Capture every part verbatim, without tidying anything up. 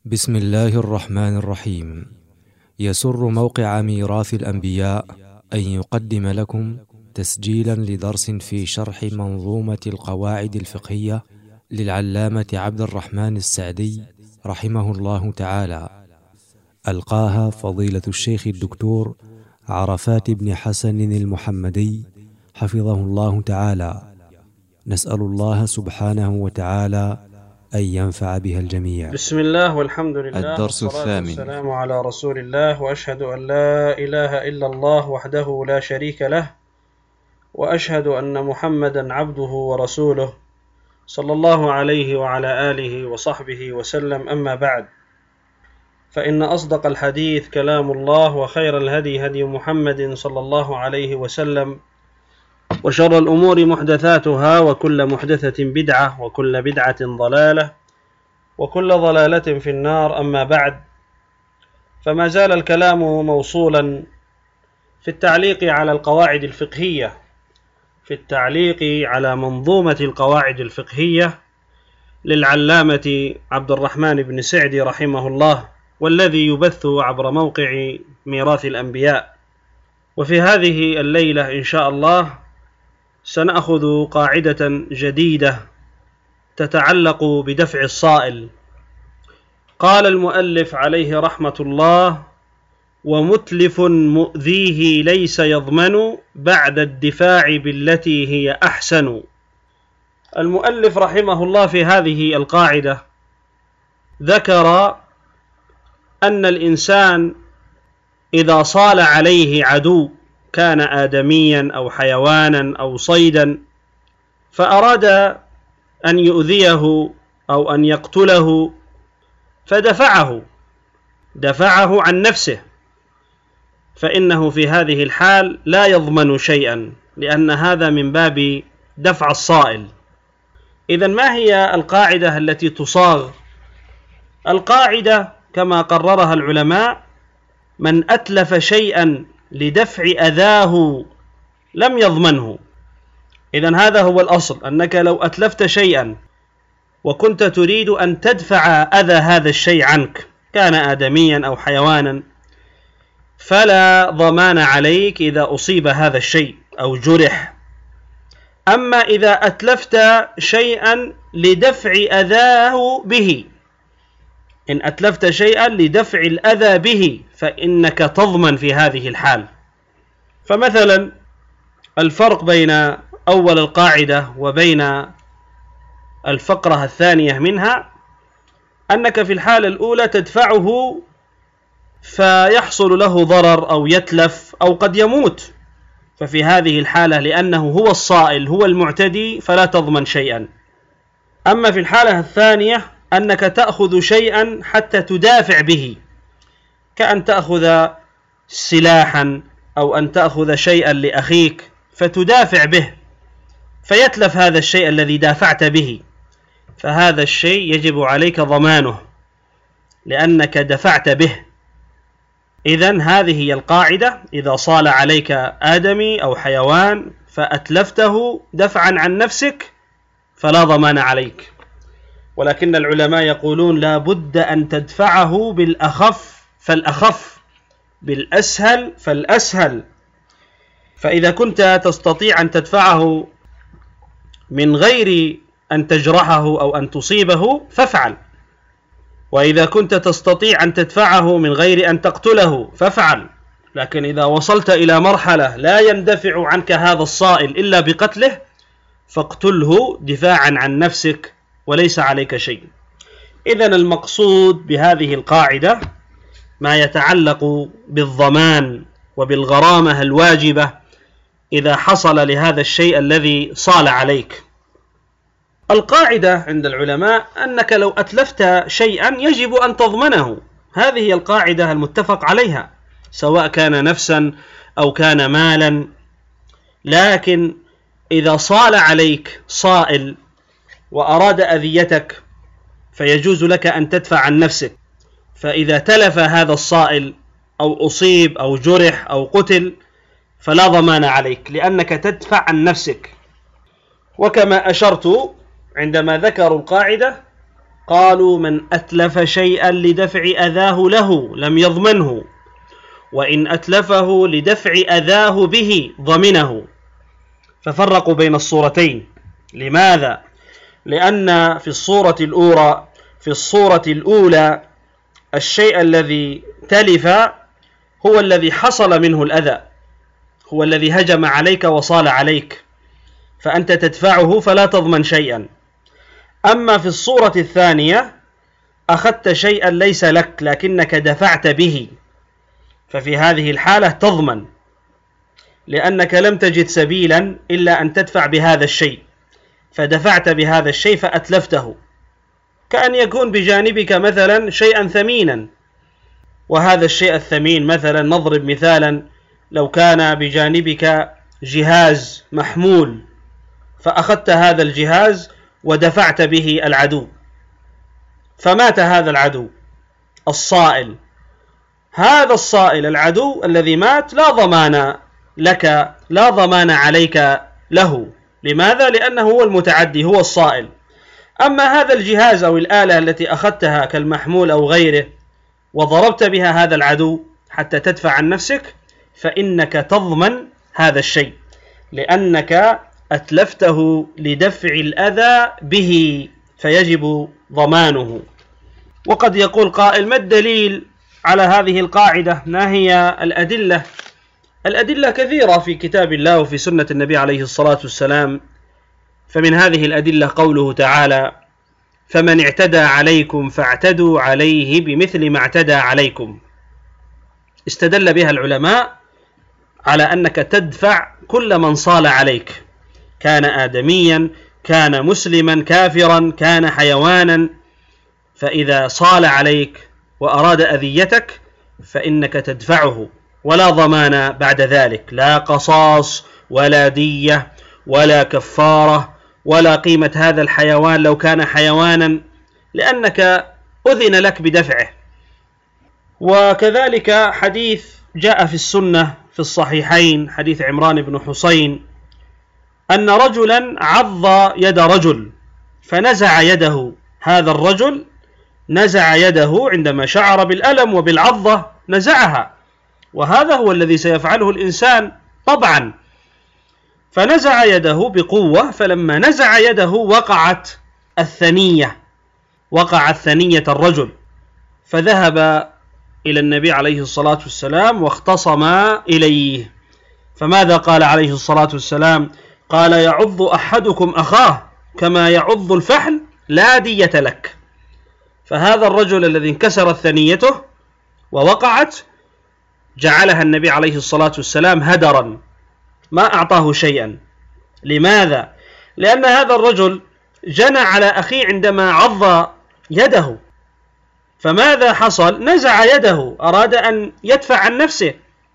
بسم الله الرحمن الرحيم. يسر موقع ميراث الأنبياء أن يقدم لكم تسجيلا لدرس في شرح منظومة القواعد الفقهية للعلامة عبد الرحمن السعدي رحمه الله تعالى، ألقاها فضيلة الشيخ الدكتور عرفات بن حسن المحمدي حفظه الله تعالى. نسأل الله سبحانه وتعالى أن ينفع بها الجميع. بسم الله والحمد لله الدرس الثامن. والسلام على رسول الله، وأشهد أن لا إله إلا الله وحده لا شريك له، وأشهد أن محمدا عبده ورسوله صلى الله عليه وعلى آله وصحبه وسلم. أما بعد، فإن أصدق الحديث كلام الله، وخير الهدي هدي محمد صلى الله عليه وسلم، وشر الأمور محدثاتها، وكل محدثة بدعة، وكل بدعة ضلالة، وكل ضلالة في النار. أما بعد، فما زال الكلام موصولا في التعليق على القواعد الفقهية في التعليق على منظومة القواعد الفقهية للعلامة عبد الرحمن بن سعدي رحمه الله، والذي يبث عبر موقع ميراث الأنبياء. وفي هذه الليلة إن شاء الله سنأخذ قاعدة جديدة تتعلق بدفع الصائل. قال المؤلف عليه رحمة الله: ومتلف مؤذيه ليس يضمن بعد الدفاع بالتي هي أحسن. المؤلف رحمه الله في هذه القاعدة ذكر أن الإنسان إذا صال عليه عدو، كان آدميا أو حيوانا أو صيدا، فأراد أن يؤذيه أو أن يقتله، فدفعه دفعه عن نفسه، فإنه في هذه الحال لا يضمن شيئا، لأن هذا من باب دفع الصائل. إذن ما هي القاعدة التي تصاغ؟ القاعدة كما قررها العلماء: من أتلف شيئا لدفع أذاه لم يضمنه. إذن هذا هو الأصل، أنك لو أتلفت شيئا وكنت تريد أن تدفع أذى هذا الشيء عنك، كان آدميا أو حيوانا، فلا ضمان عليك إذا أصيب هذا الشيء أو جرح. أما إذا أتلفت شيئا لدفع أذاه به، إن أتلفت شيئا لدفع الأذى به فإنك تضمن في هذه الحال. فمثلا الفرق بين أول القاعدة وبين الفقرة الثانية منها أنك في الحالة الأولى تدفعه فيحصل له ضرر أو يتلف أو قد يموت، ففي هذه الحالة لأنه هو الصائل هو المعتدي فلا تضمن شيئا. أما في الحالة الثانية أنك تأخذ شيئا حتى تدافع به، كأن تأخذ سلاحا أو أن تأخذ شيئا لأخيك فتدافع به، فيتلف هذا الشيء الذي دافعت به، فهذا الشيء يجب عليك ضمانه لأنك دفعت به. إذن هذه هي القاعدة: إذا صال عليك آدمي أو حيوان فأتلفته دفعا عن نفسك فلا ضمان عليك. ولكن العلماء يقولون لا بد أن تدفعه بالأخف فالأخف، بالأسهل فالأسهل. فإذا كنت تستطيع أن تدفعه من غير أن تجرحه أو أن تصيبه فافعل، وإذا كنت تستطيع أن تدفعه من غير أن تقتله فافعل. لكن إذا وصلت إلى مرحلة لا يندفع عنك هذا الصائل إلا بقتله فاقتله دفاعا عن نفسك وليس عليك شيء. إذن المقصود بهذه القاعدة ما يتعلق بالضمان وبالغرامة الواجبة إذا حصل لهذا الشيء الذي صال عليك. القاعدة عند العلماء أنك لو أتلفت شيئا يجب أن تضمنه، هذه هي القاعدة المتفق عليها، سواء كان نفسا أو كان مالا. لكن إذا صال عليك صائل وأراد أذيتك فيجوز لك أن تدفع عن نفسك، فإذا تلف هذا الصائل أو أصيب أو جرح أو قتل فلا ضمان عليك لأنك تدفع عن نفسك. وكما أشرت عندما ذكروا القاعدة قالوا من أتلف شيئا لدفع أذاه له لم يضمنه، وإن أتلفه لدفع أذاه به ضمنه. ففرقوا بين الصورتين. لماذا؟ لأن في الصورة الأولى في الصورة الأولى الشيء الذي تلف هو الذي حصل منه الأذى، هو الذي هجم عليك وصال عليك، فأنت تدفعه فلا تضمن شيئا. أما في الصورة الثانية أخذت شيئا ليس لك لكنك دفعت به، ففي هذه الحالة تضمن، لأنك لم تجد سبيلا إلا أن تدفع بهذا الشيء، فدفعت بهذا الشيء فأتلفته. كأن يكون بجانبك مثلا شيئا ثمينا، وهذا الشيء الثمين مثلا نضرب مثالا، لو كان بجانبك جهاز محمول فأخذت هذا الجهاز ودفعت به العدو، فمات هذا العدو الصائل، هذا الصائل العدو الذي مات لا ضمان لك، لا ضمان عليك له. لماذا؟ لأنه هو المتعدي، هو الصائل. أما هذا الجهاز أو الآلة التي أخذتها كالمحمول أو غيره وضربت بها هذا العدو حتى تدفع عن نفسك، فإنك تضمن هذا الشيء، لأنك أتلفته لدفع الأذى به، فيجب ضمانه. وقد يقول قائل: ما الدليل على هذه القاعدة؟ ما هي الأدلة؟ الأدلة كثيرة في كتاب الله وفي سنة النبي عليه الصلاة والسلام. فمن هذه الأدلة قوله تعالى: فمن اعتدى عليكم فاعتدوا عليه بمثل ما اعتدى عليكم. استدل بها العلماء على أنك تدفع كل من صال عليك، كان آدميا، كان مسلما، كافرا، كان حيوانا، فإذا صال عليك وأراد أذيتك فإنك تدفعه، ولا ضمان بعد ذلك، لا قصاص ولا دية ولا كفارة ولا قيمة هذا الحيوان لو كان حيوانا، لأنك أذن لك بدفعه. وكذلك حديث جاء في السنة في الصحيحين، حديث عمران بن حسين، أن رجلا عض يد رجل فنزع يده، هذا الرجل نزع يده عندما شعر بالألم وبالعضة نزعها، وهذا هو الذي سيفعله الإنسان طبعا، فنزع يده بقوة، فلما نزع يده وقعت الثنية، وقعت ثنية الرجل، فذهب إلى النبي عليه الصلاة والسلام واختصما إليه. فماذا قال عليه الصلاة والسلام؟ قال: يعض أحدكم أخاه كما يعض الفحل لا دية لك. فهذا الرجل الذي انكسرت ثنيته ووقعت جعلها النبي عليه الصلاة والسلام هدرا، ما أعطاه شيئا. لماذا؟ لأن هذا الرجل جنى على أخيه عندما عض يده، فماذا حصل؟ نزع يده، أراد أن يدفع عن نفسه،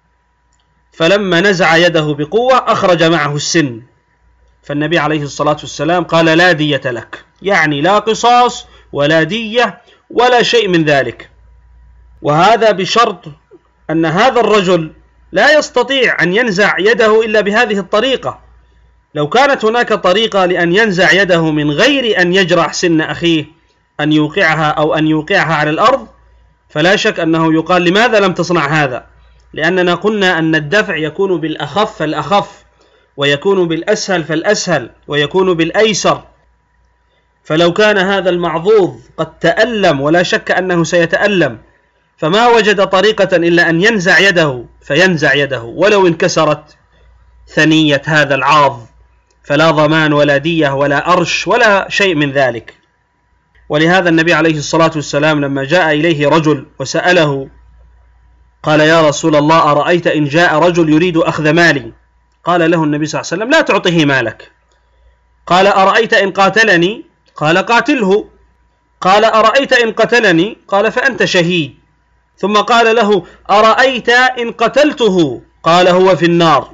فلما نزع يده بقوة أخرج معه السن، فالنبي عليه الصلاة والسلام قال: لا دية لك، يعني لا قصاص ولا دية ولا شيء من ذلك. وهذا بشرط أن هذا الرجل لا يستطيع أن ينزع يده إلا بهذه الطريقة. لو كانت هناك طريقة لأن ينزع يده من غير أن يجرح سن أخيه، أن يوقعها أو أن يوقعها على الأرض، فلا شك أنه يقال: لماذا لم تصنع هذا؟ لأننا قلنا أن الدفع يكون بالأخف فالأخف، ويكون بالأسهل فالأسهل، ويكون بالأيسر. فلو كان هذا المعضوض قد تألم، ولا شك أنه سيتألم، فما وجد طريقة إلا أن ينزع يده فينزع يده، ولو انكسرت ثنية هذا العاض، فلا ضمان ولا دية ولا أرش ولا شيء من ذلك. ولهذا النبي عليه الصلاة والسلام لما جاء إليه رجل وسأله قال: يا رسول الله، أرأيت إن جاء رجل يريد أخذ مالي؟ قال له النبي صلى الله عليه وسلم: لا تعطيه مالك. قال: أرأيت إن قاتلني؟ قال: قاتله. قال: أرأيت إن قتلني؟ قال: فأنت شهيد. ثم قال له: أرأيت إن قتلته؟ قال: هو في النار.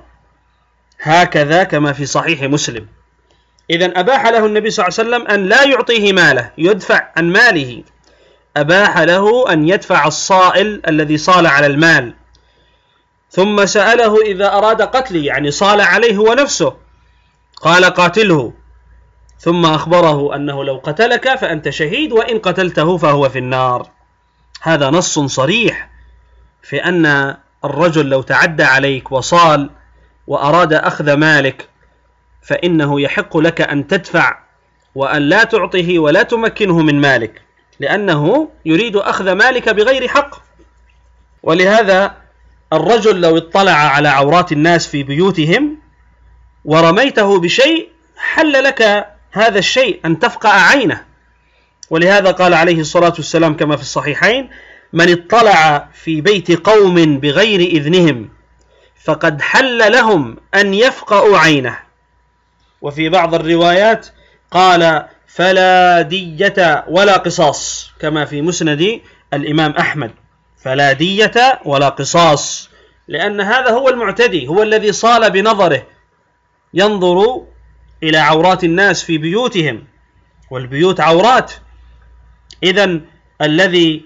هكذا كما في صحيح مسلم. إذن أباح له النبي صلى الله عليه وسلم أن لا يعطيه ماله، يدفع عن ماله، أباح له أن يدفع الصائل الذي صال على المال. ثم سأله إذا أراد قتلي، يعني صال عليه هو نفسه، قال: قاتله. ثم أخبره أنه لو قتلك فأنت شهيد، وإن قتلته فهو في النار. هذا نص صريح في أن الرجل لو تعدى عليك وصال وأراد أخذ مالك فإنه يحق لك أن تدفع وأن لا تعطيه ولا تمكنه من مالك، لأنه يريد أخذ مالك بغير حق. ولهذا الرجل لو اطلع على عورات الناس في بيوتهم ورميته بشيء حل لك هذا الشيء أن تفقع عينه. ولهذا قال عليه الصلاة والسلام كما في الصحيحين: من اطلع في بيت قوم بغير إذنهم فقد حل لهم أن يفقعوا عينه. وفي بعض الروايات قال: فلا دية ولا قصاص، كما في مسند الإمام أحمد: فلا دية ولا قصاص، لأن هذا هو المعتدي، هو الذي صال بنظره ينظر إلى عورات الناس في بيوتهم، والبيوت عورات. إذن الذي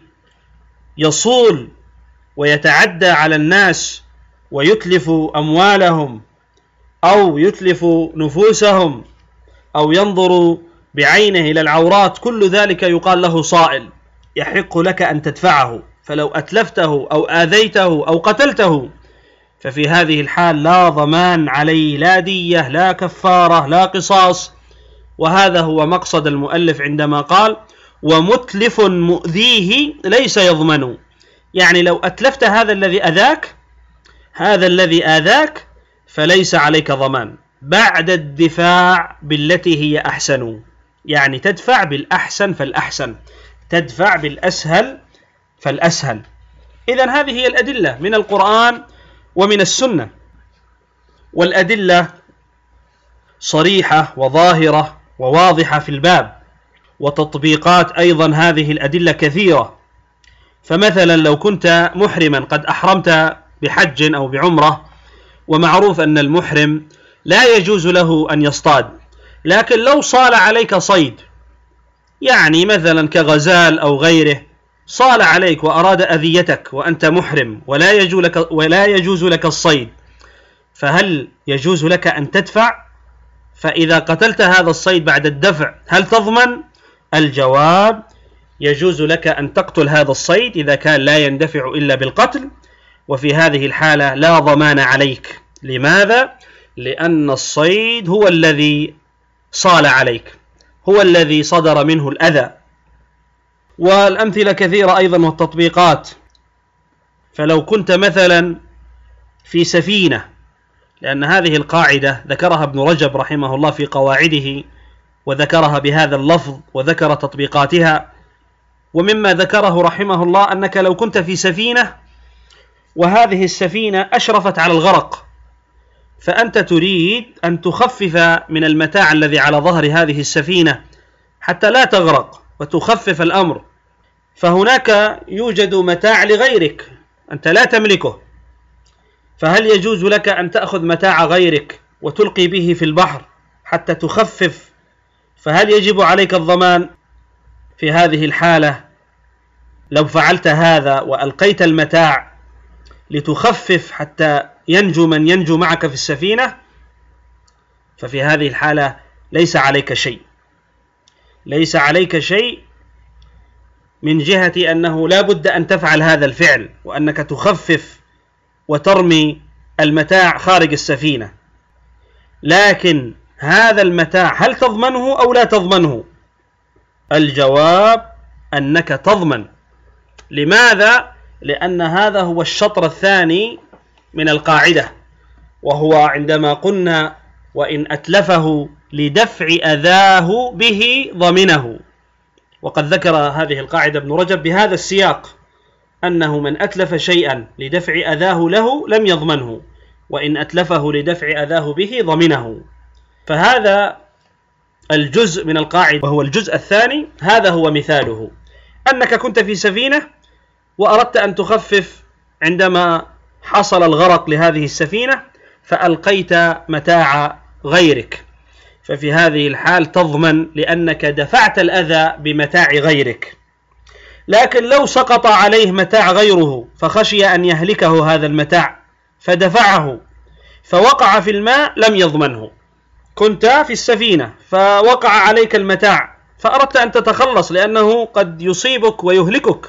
يصول ويتعدى على الناس ويتلف أموالهم أو يتلف نفوسهم أو ينظر بعينه إلى العورات، كل ذلك يقال له صائل، يحق لك أن تدفعه. فلو أتلفته أو آذيته أو قتلته ففي هذه الحال لا ضمان عليه، لا دية، لا كفارة، لا قصاص. وهذا هو مقصد المؤلف عندما قال: ومتلف مؤذيه ليس يضمن. يعني لو أتلفت هذا الذي أذاك هذا الذي آذاك فليس عليك ضمان بعد الدفاع بالتي هي أحسن. يعني تدفع بالأحسن فالأحسن، تدفع بالأسهل فالأسهل. إذن هذه هي الأدلة من القرآن ومن السنة، والأدلة صريحة وظاهرة وواضحة في الباب، وتطبيقات أيضا هذه الأدلة كثيرة. فمثلا لو كنت محرما قد أحرمت بحج أو بعمرة، ومعروف أن المحرم لا يجوز له أن يصطاد، لكن لو صال عليك صيد، يعني مثلا كغزال أو غيره، صال عليك وأراد أذيتك وأنت محرم ولا يجوز لك, ولا يجوز لك الصيد، فهل يجوز لك أن تدفع؟ فإذا قتلت هذا الصيد بعد الدفع هل تضمن؟ الجواب: يجوز لك أن تقتل هذا الصيد إذا كان لا يندفع إلا بالقتل، وفي هذه الحالة لا ضمان عليك. لماذا؟ لأن الصيد هو الذي صال عليك، هو الذي صدر منه الأذى. والأمثلة كثيرة أيضا والتطبيقات. فلو كنت مثلا في سفينة، لأن هذه القاعدة ذكرها ابن رجب رحمه الله في قواعده، وذكرها بهذا اللفظ وذكر تطبيقاتها. ومما ذكره رحمه الله أنك لو كنت في سفينة وهذه السفينة أشرفت على الغرق، فأنت تريد أن تخفف من المتاع الذي على ظهر هذه السفينة حتى لا تغرق وتخفف الأمر، فهناك يوجد متاع لغيرك أنت لا تملكه، فهل يجوز لك أن تأخذ متاع غيرك وتلقي به في البحر حتى تخفف؟ فهل يجب عليك الضمان؟ في هذه الحالة لو فعلت هذا وألقيت المتاع لتخفف حتى ينجو من ينجو معك في السفينة، ففي هذه الحالة ليس عليك شيء، ليس عليك شيء من جهة أنه لا بد أن تفعل هذا الفعل، وأنك تخفف وترمي المتاع خارج السفينة. لكن هذا المتاع هل تضمنه أو لا تضمنه؟ الجواب أنك تضمن. لماذا؟ لأن هذا هو الشطر الثاني من القاعدة، وهو عندما قلنا: وإن أتلفه لدفع أذاه به ضمنه. وقد ذكر هذه القاعدة ابن رجب بهذا السياق، أنه من أتلف شيئا لدفع أذاه له لم يضمنه، وإن أتلفه لدفع أذاه به ضمنه. فهذا الجزء من القاعدة وهو الجزء الثاني، هذا هو مثاله: أنك كنت في سفينة وأردت أن تخفف عندما حصل الغرق لهذه السفينة، فألقيت متاع غيرك، ففي هذه الحال تضمن لأنك دفعت الأذى بمتاع غيرك. لكن لو سقط عليه متاع غيره فخشي أن يهلكه هذا المتاع فدفعه فوقع في الماء لم يضمنه، كنت في السفينة فوقع عليك المتاع فأردت أن تتخلص لأنه قد يصيبك ويهلكك،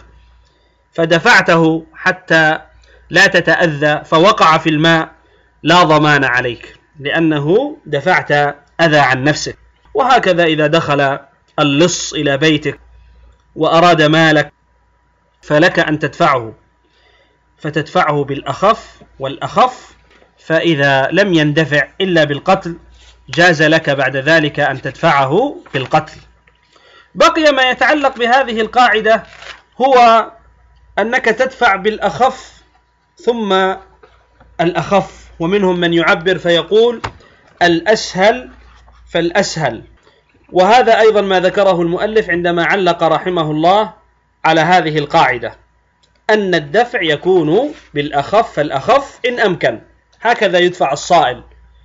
فدفعته حتى لا تتأذى فوقع في الماء، لا ضمان عليك لأنه دفعت أذى عن نفسك. وهكذا إذا دخل اللص إلى بيتك وأراد مالك فلك أن تدفعه، فتدفعه بالأخف والأخف، فإذا لم يندفع إلا بالقتل جاز لك بعد ذلك أن تدفعه بالقتل. بقي ما يتعلق بهذه القاعدة هو أنك تدفع بالأخف ثم الأخف، ومنهم من يعبر فيقول الأسهل فالأسهل، وهذا أيضا ما ذكره المؤلف عندما علق رحمه الله على هذه القاعدة، أن الدفع يكون بالأخف فالأخف إن أمكن، هكذا يدفع الصائل.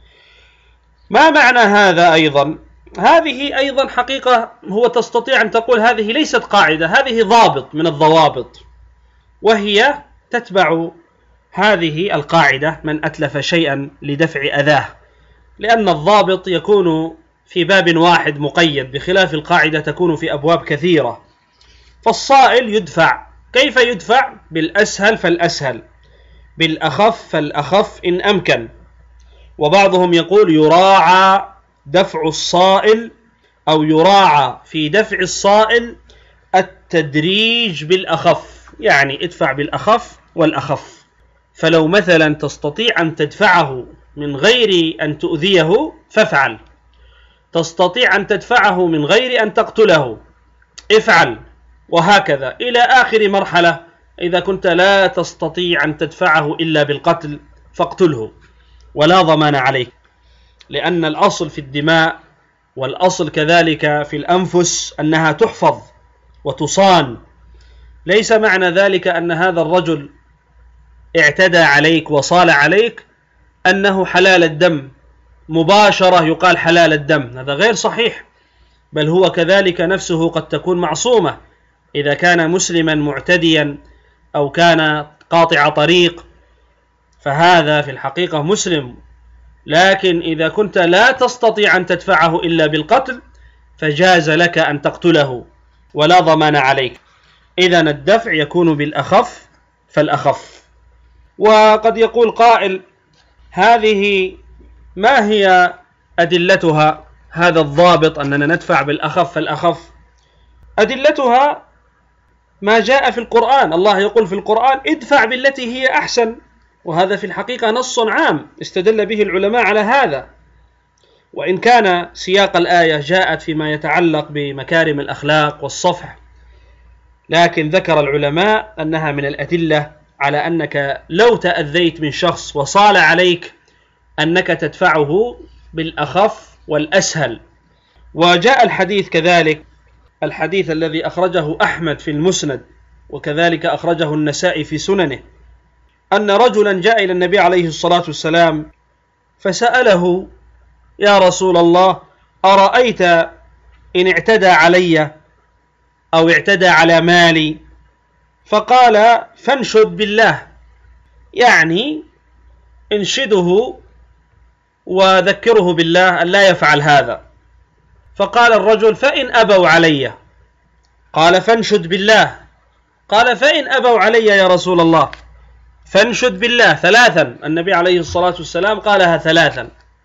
ما معنى هذا أيضا؟ هذه أيضا حقيقة هو تستطيع أن تقول هذه ليست قاعدة، هذه ضابط من الضوابط، وهي تتبع هذه القاعدة من أتلف شيئا لدفع أذاه، لأن الضابط يكون في باب واحد مقيد بخلاف القاعدة تكون في أبواب كثيرة. فالصائل يدفع، كيف يدفع؟ بالأسهل فالأسهل، بالأخف فالأخف إن أمكن. وبعضهم يقول يراعى دفع الصائل أو يراعى في دفع الصائل التدريج بالأخف، يعني ادفع بالأخف والأخف. فلو مثلا تستطيع أن تدفعه من غير أن تؤذيه فافعل، تستطيع أن تدفعه من غير أن تقتله افعل، وهكذا إلى آخر مرحلة. إذا كنت لا تستطيع أن تدفعه إلا بالقتل فاقتله ولا ضمان عليك، لأن الأصل في الدماء والأصل كذلك في الأنفس أنها تحفظ وتصان. ليس معنى ذلك أن هذا الرجل اعتدى عليك وصال عليك أنه حلال الدم مباشرة، يقال حلال الدم، هذا غير صحيح، بل هو كذلك نفسه قد تكون معصومة إذا كان مسلما معتديا أو كان قاطع طريق، فهذا في الحقيقة مسلم. لكن إذا كنت لا تستطيع أن تدفعه إلا بالقتل فجاز لك أن تقتله ولا ضمان عليك. إذن الدفع يكون بالأخف فالأخف. وقد يقول قائل هذه ما هي أدلتها هذا الضابط أننا ندفع بالأخف فالأخف؟ أدلتها ما جاء في القرآن، الله يقول في القرآن ادفع بالتي هي أحسن، وهذا في الحقيقة نص عام استدل به العلماء على هذا، وإن كان سياق الآية جاءت فيما يتعلق بمكارم الأخلاق والصفح، لكن ذكر العلماء أنها من الأدلة على أنك لو تأذيت من شخص وصال عليك أنك تدفعه بالأخف والأسهل. وجاء الحديث كذلك، الحديث الذي أخرجه أحمد في المسند وكذلك أخرجه النسائي في سننه، أن رجلا جاء إلى النبي عليه الصلاة والسلام فسأله يا رسول الله أرأيت إن اعتدى علي أو اعتدى على مالي؟ فقال فانشد بالله، يعني انشده وذكره بالله أن لا يفعل هذا. فقال الرجل فإن أبوا علي؟ قال فانشد بالله. قال فإن أبوا علي يا رسول الله؟ فانشد بالله ثلاثا. النبي عليه الصلاة والسلام قالها ثلاثا،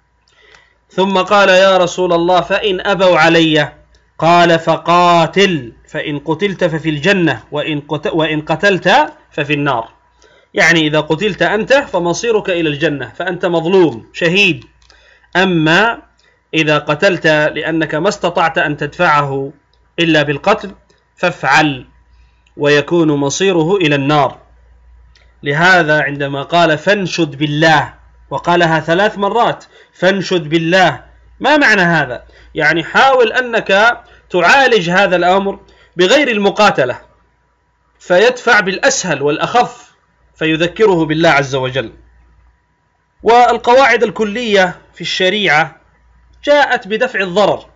ثم قال يا رسول الله فإن أبوا علي؟ قال فقاتل، فإن قتلت ففي الجنة وإن قتلت ففي النار، يعني إذا قتلت أنت فمصيرك إلى الجنة فأنت مظلوم شهيد، أما إذا قتلت لأنك ما استطعت أن تدفعه إلا بالقتل فافعل ويكون مصيره إلى النار. لهذا عندما قال فانشد بالله وقالها ثلاث مرات فانشد بالله، ما معنى هذا؟ يعني حاول أنك تعالج هذا الأمر بغير المقاتلة، فيدفع بالأسهل والأخف فيذكره بالله عز وجل. والقواعد الكلية في الشريعة جاءت بدفع الضرر،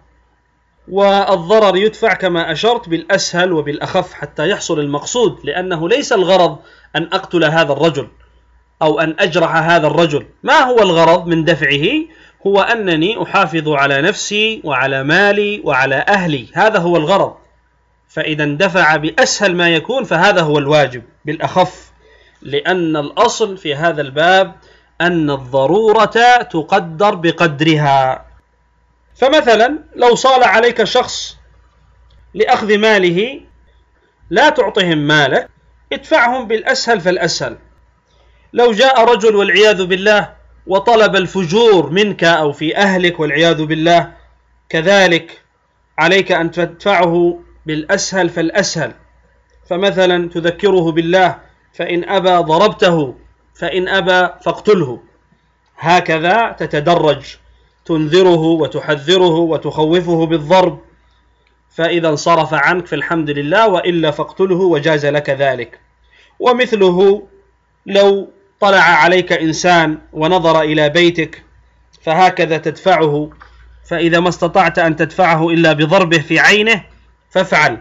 والضرر يدفع كما أشرت بالأسهل وبالأخف حتى يحصل المقصود، لأنه ليس الغرض أن أقتل هذا الرجل، أو أن أجرح هذا الرجل. ما هو الغرض من دفعه؟ هو أنني أحافظ على نفسي وعلى مالي وعلى أهلي، هذا هو الغرض. فإذا اندفع بأسهل ما يكون فهذا هو الواجب بالأخف، لأن الأصل في هذا الباب أن الضرورة تقدر بقدرها. فمثلا لو صال عليك شخص لأخذ ماله، لا تعطهم مالك، ادفعهم بالأسهل فالأسهل. لو جاء رجل والعياذ بالله وطلب الفجور منك أو في أهلك والعياذ بالله، كذلك عليك أن تدفعه بالأسهل فالأسهل. فمثلا تذكره بالله، فإن أبى ضربته، فإن أبى فاقتله. هكذا تتدرج، تنذره وتحذره وتخوفه بالضرب، فإذا انصرف عنك فالحمد لله، وإلا فاقتله وجاز لك ذلك. ومثله لو طلع عليك إنسان ونظر إلى بيتك فهكذا تدفعه، فإذا ما استطعت أن تدفعه إلا بضربه في عينه فافعل.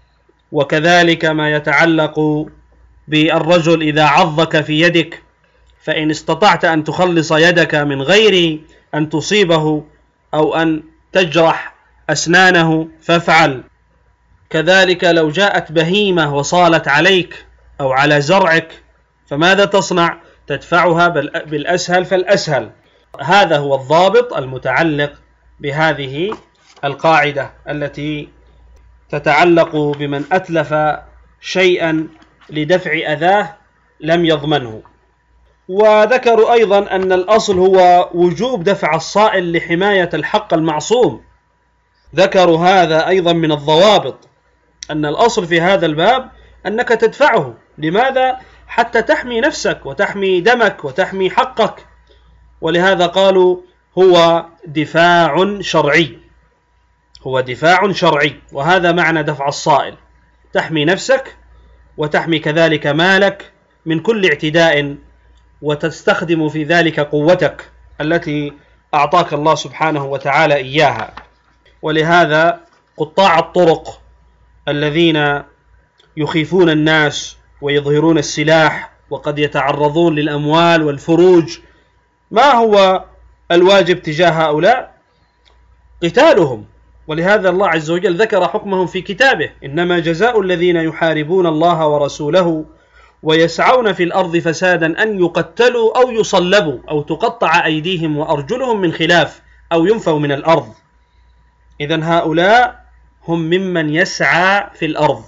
وكذلك ما يتعلق بالرجل إذا عضك في يدك، فإن استطعت أن تخلص يدك من غير أن تصيبه أو أن تجرح أسنانه فافعل. كذلك لو جاءت بهيمة وصالت عليك أو على زرعك فماذا تصنع؟ تدفعها بالأسهل فالأسهل. هذا هو الضابط المتعلق بهذه القاعدة التي تتعلق بمن أتلف شيئا لدفع أذاه لم يضمنه. وذكروا أيضا أن الأصل هو وجوب دفع الصائل لحماية الحق المعصوم. ذكروا هذا أيضا من الضوابط، أن الأصل في هذا الباب أنك تدفعه. لماذا؟ حتى تحمي نفسك وتحمي دمك وتحمي حقك. ولهذا قالوا هو دفاع شرعي، هو دفاع شرعي. وهذا معنى دفع الصائل، تحمي نفسك وتحمي كذلك مالك من كل اعتداء، وتستخدم في ذلك قوتك التي أعطاك الله سبحانه وتعالى إياها. ولهذا قطاع الطرق الذين يخيفون الناس ويظهرون السلاح وقد يتعرضون للأموال والفروج، ما هو الواجب تجاه هؤلاء؟ قتالهم. ولهذا الله عز وجل ذكر حكمهم في كتابه: إنما جزاء الذين يحاربون الله ورسوله ويسعون في الأرض فسادا أن يقتلوا أو يصلبوا أو تقطع أيديهم وأرجلهم من خلاف أو ينفوا من الأرض. إذن هؤلاء هم ممن يسعى في الأرض.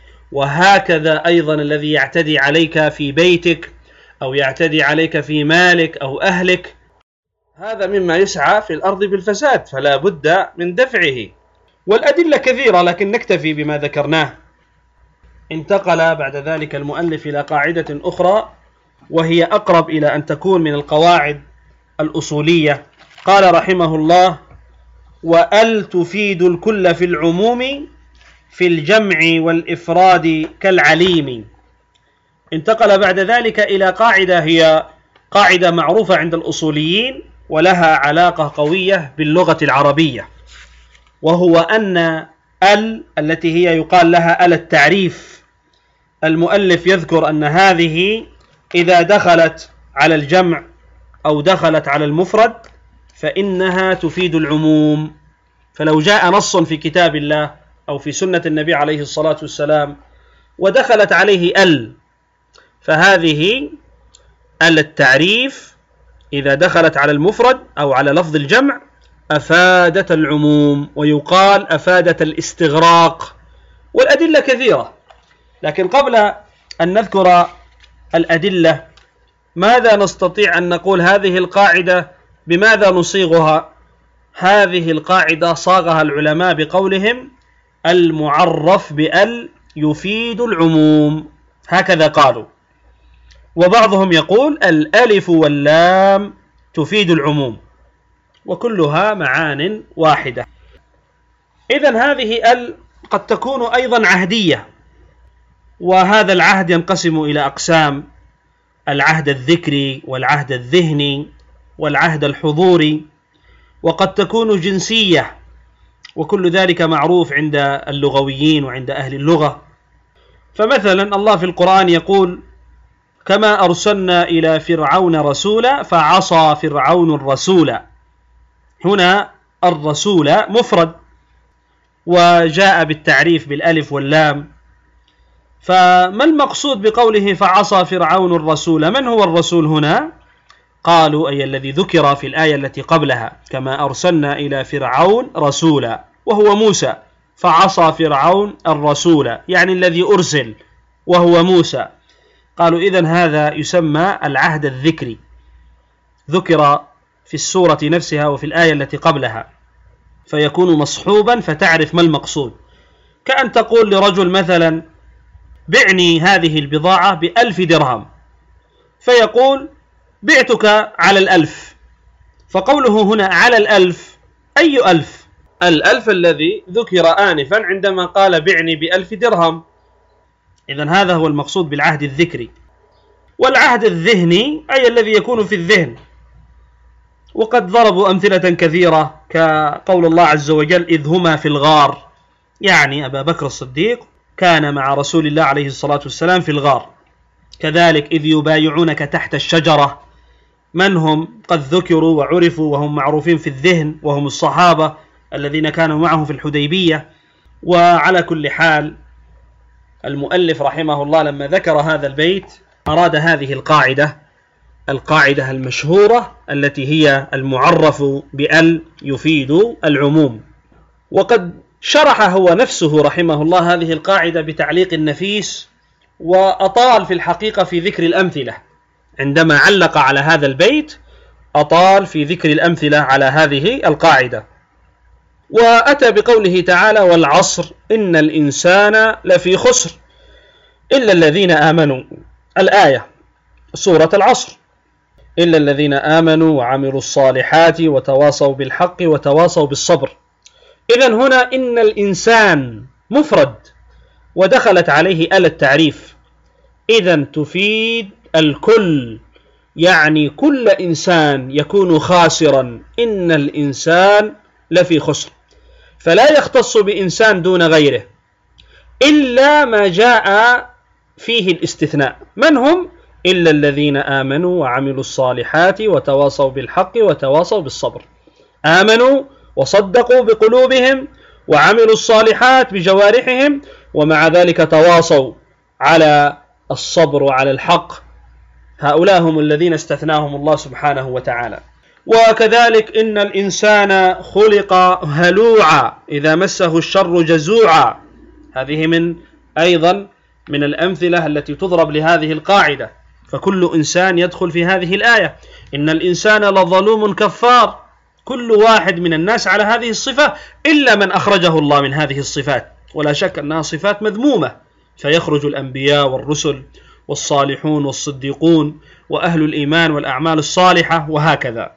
وهكذا أيضا الذي يعتدي عليك في بيتك أو يعتدي عليك في مالك أو أهلك، هذا مما يسعى في الأرض بالفساد، فلا بد من دفعه. والأدلة كثيرة لكن نكتفي بما ذكرناه. انتقل بعد ذلك المؤلف إلى قاعدة أخرى وهي أقرب إلى أن تكون من القواعد الأصولية. قال رحمه الله: وأل تفيد الكل في العموم في الجمع والإفراد كالعليم. انتقل بعد ذلك إلى قاعدة هي قاعدة معروفة عند الأصوليين ولها علاقة قوية باللغة العربية، وهو أن ال التي هي يقال لها ال التعريف، المؤلف يذكر أن هذه إذا دخلت على الجمع أو دخلت على المفرد فإنها تفيد العموم. فلو جاء نص في كتاب الله أو في سنة النبي عليه الصلاة والسلام ودخلت عليه ال، فهذه ال التعريف إذا دخلت على المفرد أو على لفظ الجمع أفادت العموم، ويقال أفادت الاستغراق. والأدلة كثيرة، لكن قبل أن نذكر الأدلة ماذا نستطيع أن نقول؟ هذه القاعدة بماذا نصيغها؟ هذه القاعدة صاغها العلماء بقولهم: المعرف بأل يفيد العموم، هكذا قالوا. وبعضهم يقول الألف واللام تفيد العموم، وكلها معان واحدة. إذن هذه ال قد تكون أيضا عهدية، وهذا العهد ينقسم إلى أقسام: العهد الذكري والعهد الذهني والعهد الحضوري، وقد تكون جنسية، وكل ذلك معروف عند اللغويين وعند أهل اللغة. فمثلا الله في القرآن يقول كما أرسلنا إلى فرعون رسولا فعصى فرعون الرسول. هنا الرسول مفرد وجاء بالتعريف بالألف واللام، فما المقصود بقوله فعصى فرعون الرسول؟ من هو الرسول هنا؟ قالوا أي الذي ذكر في الآية التي قبلها، كما أرسلنا إلى فرعون رسولا، وهو موسى، فعصى فرعون الرسول يعني الذي أرسل وهو موسى. قالوا إذن هذا يسمى العهد الذكري، ذكر في السورة نفسها وفي الآية التي قبلها، فيكون مصحوبا فتعرف ما المقصود. كأن تقول لرجل مثلا بعني هذه البضاعة بألف درهم، فيقول بعتك على الألف، فقوله هنا على الألف أي ألف؟ الألف الذي ذكر آنفا عندما قال بعني بألف درهم. إذن هذا هو المقصود بالعهد الذكري. والعهد الذهني أي الذي يكون في الذهن، وقد ضربوا أمثلة كثيرة كقول الله عز وجل إذ هما في الغار، يعني أبا بكر الصديق كان مع رسول الله عليه الصلاة والسلام في الغار. كذلك إذ يبايعونك تحت الشجرة، من هم؟ قد ذكروا وعرفوا وهم معروفين في الذهن، وهم الصحابة الذين كانوا معه في الحديبية. وعلى كل حال المؤلف رحمه الله لما ذكر هذا البيت أراد هذه القاعدة، القاعدة المشهورة التي هي المعرف بأل يفيد العموم. وقد شرح هو نفسه رحمه الله هذه القاعدة بتعليق نفيس، وأطال في الحقيقة في ذكر الأمثلة. عندما علق على هذا البيت أطال في ذكر الأمثلة على هذه القاعدة، وأتى بقوله تعالى والعصر إن الإنسان لفي خسر إلا الذين آمنوا، الآية سورة العصر، إلا الذين آمنوا وعملوا الصالحات وتواصوا بالحق وتواصوا بالصبر. إذن هنا إن الإنسان مفرد ودخلت عليه آل التعريف، إذن تفيد الكل، يعني كل إنسان يكون خاسرا، إن الإنسان لفي خسر، فلا يختص بإنسان دون غيره إلا ما جاء فيه الاستثناء. من هم؟ إلا الذين آمنوا وعملوا الصالحات وتواصوا بالحق وتواصوا بالصبر. آمنوا وصدقوا بقلوبهم وعملوا الصالحات بجوارحهم، ومع ذلك تواصوا على الصبر وعلى الحق، هؤلاء هم الذين استثناهم الله سبحانه وتعالى. وكذلك إن الإنسان خلق هلوعا إذا مسه الشر جزوعا، هذه من أيضا من الأمثلة التي تضرب لهذه القاعدة، فكل إنسان يدخل في هذه الآية. إن الإنسان لظلوم كفار، كل واحد من الناس على هذه الصفة إلا من أخرجه الله من هذه الصفات، ولا شك أنها صفات مذمومة، فيخرج الأنبياء والرسل والصالحون والصديقون وأهل الإيمان والأعمال الصالحة وهكذا.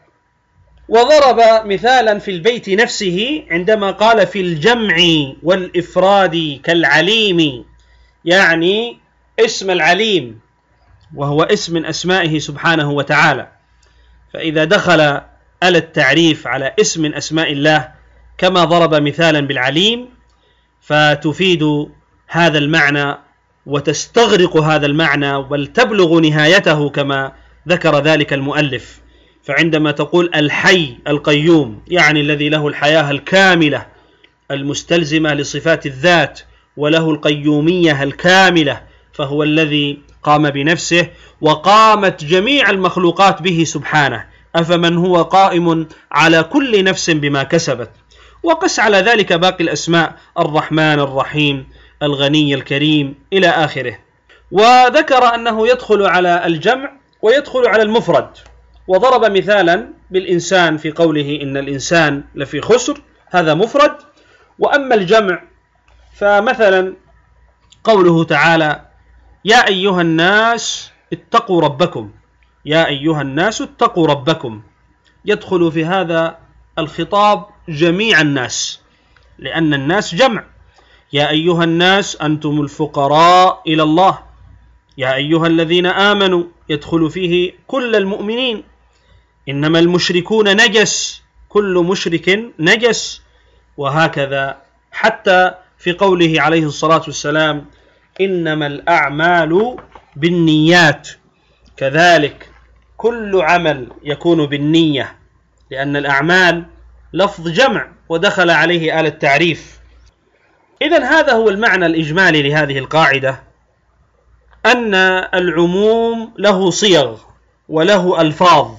وضرب مثالا في البيت نفسه عندما قال في الجمع والإفراد كالعليم، يعني اسم العليم وهو اسم من أسمائه سبحانه وتعالى، فإذا دخل آل التعريف على اسم من أسماء الله كما ضرب مثالا بالعليم فتفيد هذا المعنى وتستغرق هذا المعنى بل تبلغ نهايته كما ذكر ذلك المؤلف. فعندما تقول الحي القيوم يعني الذي له الحياة الكاملة المستلزمة لصفات الذات وله القيومية الكاملة، فهو الذي قام بنفسه وقامت جميع المخلوقات به سبحانه، أفمن هو قائم على كل نفس بما كسبت. وقس على ذلك باقي الأسماء، الرحمن الرحيم الغني الكريم إلى آخره. وذكر أنه يدخل على الجمع ويدخل على المفرد، وضرب مثالا بالإنسان في قوله إن الإنسان لفي خسر، هذا مفرد. وأما الجمع فمثلا قوله تعالى يا أيها الناس اتقوا ربكم، يا أيها الناس اتقوا ربكم، يدخل في هذا الخطاب جميع الناس لأن الناس جمع. يا أيها الناس أنتم الفقراء إلى الله، يا أيها الذين آمنوا يدخل فيه كل المؤمنين، إنما المشركون نجس، كل مشرك نجس، وهكذا حتى في قوله عليه الصلاة والسلام إنما الأعمال بالنيات، كذلك كل عمل يكون بالنية، لأن الأعمال لفظ جمع ودخل عليه آل التعريف. إذن هذا هو المعنى الإجمالي لهذه القاعدة، أن العموم له صيغ وله ألفاظ،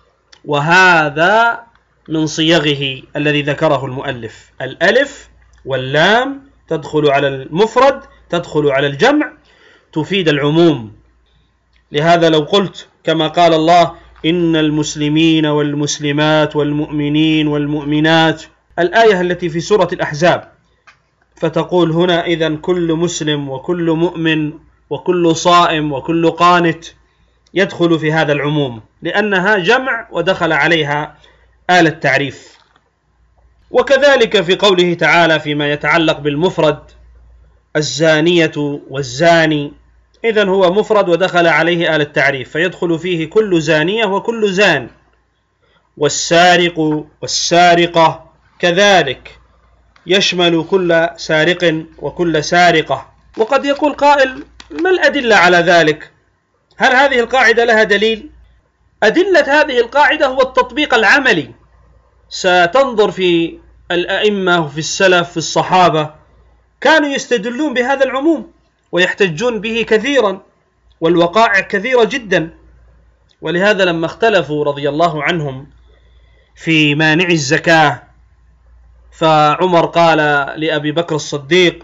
وهذا من صيغه الذي ذكره المؤلف. الألف واللام تدخل على المفرد، تدخل على الجمع، تفيد العموم. لهذا لو قلت كما قال الله: إن المسلمين والمسلمات والمؤمنين والمؤمنات، الآية التي في سورة الأحزاب، فتقول هنا إذن كل مسلم وكل مؤمن وكل صائم وكل قانت يدخل في هذا العموم، لأنها جمع ودخل عليها آل التعريف. وكذلك في قوله تعالى فيما يتعلق بالمفرد: الزانية والزاني، إذن هو مفرد ودخل عليه آل التعريف، فيدخل فيه كل زانية وكل زان. والسارق والسارقة كذلك يشمل كل سارق وكل سارقة. وقد يقول قائل: ما الأدلة على ذلك؟ هل هذه القاعدة لها دليل؟ أدلة هذه القاعدة هو التطبيق العملي. ستنظر في الأئمة وفي السلف في الصحابة كانوا يستدلون بهذا العموم ويحتجون به كثيرا، والوقائع كثيرة جدا. ولهذا لما اختلفوا رضي الله عنهم في مانع الزكاة، فعمر قال لأبي بكر الصديق: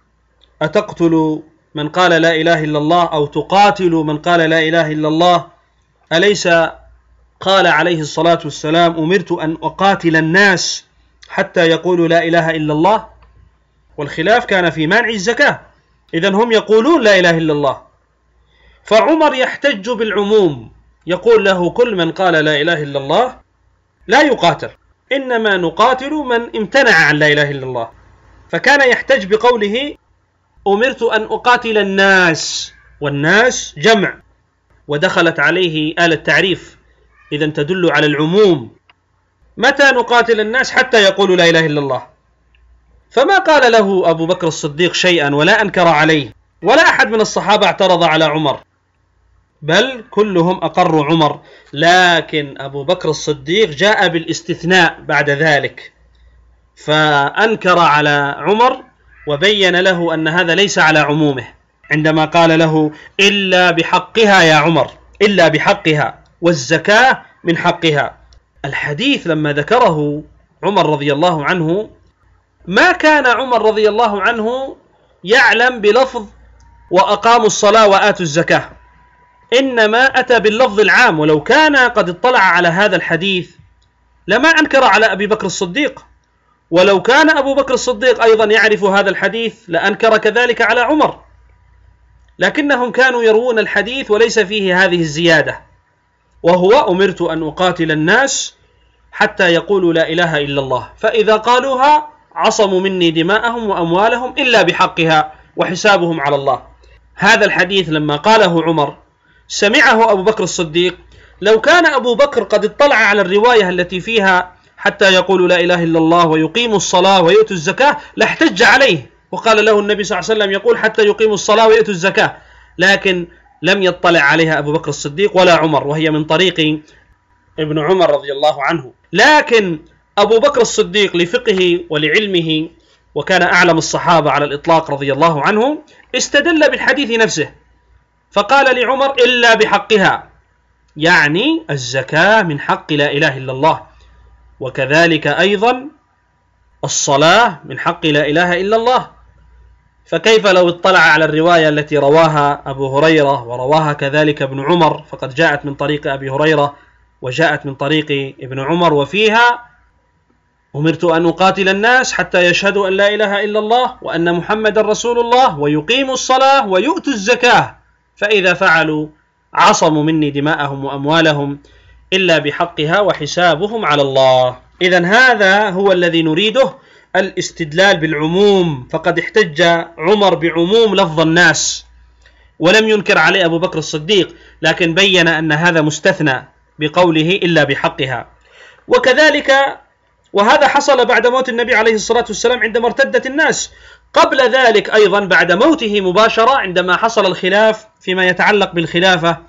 أتقتل من قال لا إله إلا الله أو تقاتل من قال لا إله إلا الله؟ أليس قال عليه الصلاة والسلام: أمرت أن أقاتل الناس حتى يقولوا لا إله إلا الله؟ والخلاف كان في مانع الزكاة، إذن هم يقولون لا إله إلا الله. فعمر يحتج بالعموم، يقول له: كل من قال لا إله إلا الله لا يقاتل، إنما نقاتل من امتنع عن لا إله إلا الله. فكان يحتج بقوله: أمرت أن أقاتل الناس، والناس جمع ودخلت عليه آل التعريف، إذن تدل على العموم. متى نقاتل الناس؟ حتى يقولوا لا إله إلا الله. فما قال له أبو بكر الصديق شيئا ولا أنكر عليه، ولا أحد من الصحابة اعترض على عمر، بل كلهم أقروا عمر. لكن أبو بكر الصديق جاء بالاستثناء بعد ذلك، فأنكر على عمر وبين له أن هذا ليس على عمومه، عندما قال له: إلا بحقها يا عمر، إلا بحقها، والزكاة من حقها. الحديث لما ذكره عمر رضي الله عنه، ما كان عمر رضي الله عنه يعلم بلفظ وأقاموا الصلاة وآتوا الزكاة، إنما أتى باللفظ العام. ولو كان قد اطلع على هذا الحديث لما أنكر على أبي بكر الصديق، ولو كان أبو بكر الصديق أيضا يعرف هذا الحديث لأنكر كذلك على عمر، لكنهم كانوا يروون الحديث وليس فيه هذه الزيادة، وهو: أمرت أن أقاتل الناس حتى يقولوا لا إله إلا الله، فإذا قالوها عصموا مني دماءهم وأموالهم إلا بحقها وحسابهم على الله. هذا الحديث لما قاله عمر سمعه أبو بكر الصديق، لو كان أبو بكر قد اطلع على الرواية التي فيها حتى يقولوا لا إله إلا الله ويقيموا الصلاة ويؤتوا الزكاة لاحتج عليه، وقال له النبي صلى الله عليه وسلم يقول حتى يقيموا الصلاة ويؤتوا الزكاة، لكن لم يطلع عليها أبو بكر الصديق ولا عمر، وهي من طريق ابن عمر رضي الله عنه. لكن أبو بكر الصديق لفقهه ولعلمه، وكان أعلم الصحابة على الإطلاق رضي الله عنه، استدل بالحديث نفسه فقال لعمر: إلا بحقها، يعني الزكاة من حق لا إله إلا الله، وكذلك أيضا الصلاة من حق لا إله إلا الله. فكيف لو اطلع على الرواية التي رواها أبو هريرة ورواها كذلك ابن عمر، فقد جاءت من طريق أبي هريرة وجاءت من طريق ابن عمر، وفيها: أمرت أن أقاتل الناس حتى يشهدوا أن لا إله إلا الله وأن محمد رسول الله ويقيموا الصلاة ويؤتوا الزكاة، فإذا فعلوا عصموا مني دماءهم وأموالهم إلا بحقها وحسابهم على الله. إذن هذا هو الذي نريده، الاستدلال بالعموم. فقد احتج عمر بعموم لفظ الناس ولم ينكر عليه أبو بكر الصديق، لكن بين أن هذا مستثنى بقوله إلا بحقها. وكذلك وهذا حصل بعد موت النبي عليه الصلاة والسلام عندما ارتدت الناس. قبل ذلك أيضا بعد موته مباشرة عندما حصل الخلاف فيما يتعلق بالخلافة،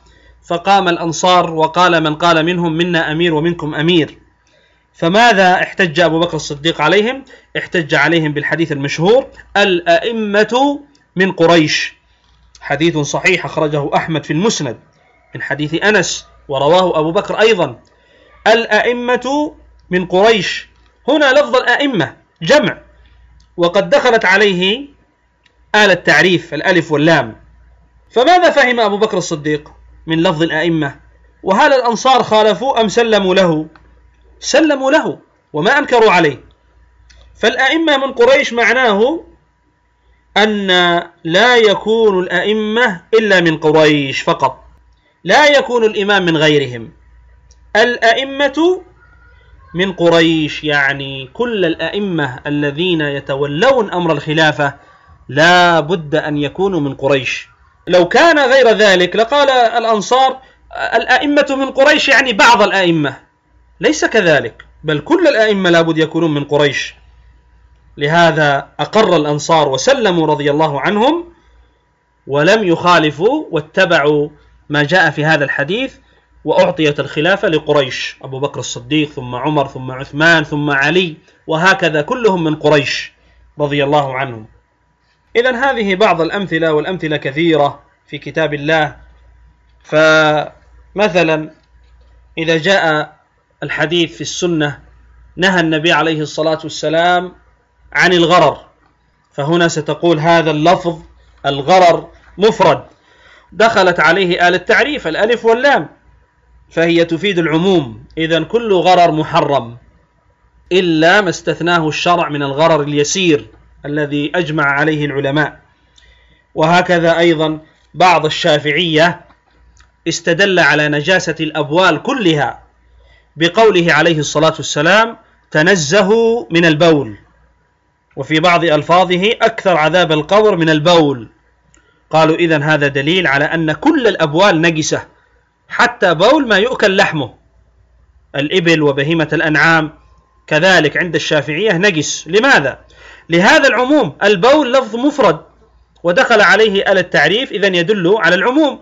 فقام الأنصار وقال من قال منهم منا أمير ومنكم أمير. فماذا احتج أبو بكر الصديق عليهم؟ احتج عليهم بالحديث المشهور: الأئمة من قريش. حديث صحيح أخرجه أحمد في المسند من حديث أنس، ورواه أبو بكر أيضا. الأئمة من قريش، هنا لفظ الأئمة جمع، وقد دخلت عليه آل التعريف الألف واللام. فماذا فهم أبو بكر الصديق من لفظ الأئمة؟ وهل الأنصار خالفوا أم سلموا له؟ سلموا له وما أنكروا عليه. فالأئمة من قريش معناه أن لا يكون الأئمة إلا من قريش فقط، لا يكون الإمام من غيرهم. الأئمة من قريش يعني كل الأئمة الذين يتولون أمر الخلافة لا بد أن يكونوا من قريش. لو كان غير ذلك لقال الأنصار الأئمة من قريش يعني بعض الأئمة، ليس كذلك، بل كل الأئمة لا بد يكونون من قريش. لهذا أقر الأنصار وسلموا رضي الله عنهم، ولم يخالفوا واتبعوا ما جاء في هذا الحديث، وأعطيت الخلافة لقريش: أبو بكر الصديق ثم عمر ثم عثمان ثم علي، وهكذا كلهم من قريش رضي الله عنهم. إذن هذه بعض الأمثلة، والأمثلة كثيرة في كتاب الله. فمثلا إذا جاء الحديث في السنة نهى النبي عليه الصلاة والسلام عن الغرر، فهنا ستقول هذا اللفظ الغرر مفرد، دخلت عليه آل التعريف الألف واللام، فهي تفيد العموم. إذن كل غرر محرم إلا ما استثناه الشرع من الغرر اليسير الذي أجمع عليه العلماء. وهكذا أيضا بعض الشافعية استدل على نجاسة الأبوال كلها بقوله عليه الصلاة والسلام: تنزهوا من البول، وفي بعض ألفاظه: أكثر عذاب القبر من البول. قالوا إذن هذا دليل على أن كل الأبوال نجسة، حتى بول ما يؤكل لحمه، الإبل وبهيمة الأنعام كذلك عند الشافعية نجس. لماذا؟ لهذا العموم، البول لفظ مفرد ودخل عليه آل التعريف، إذن يدل على العموم.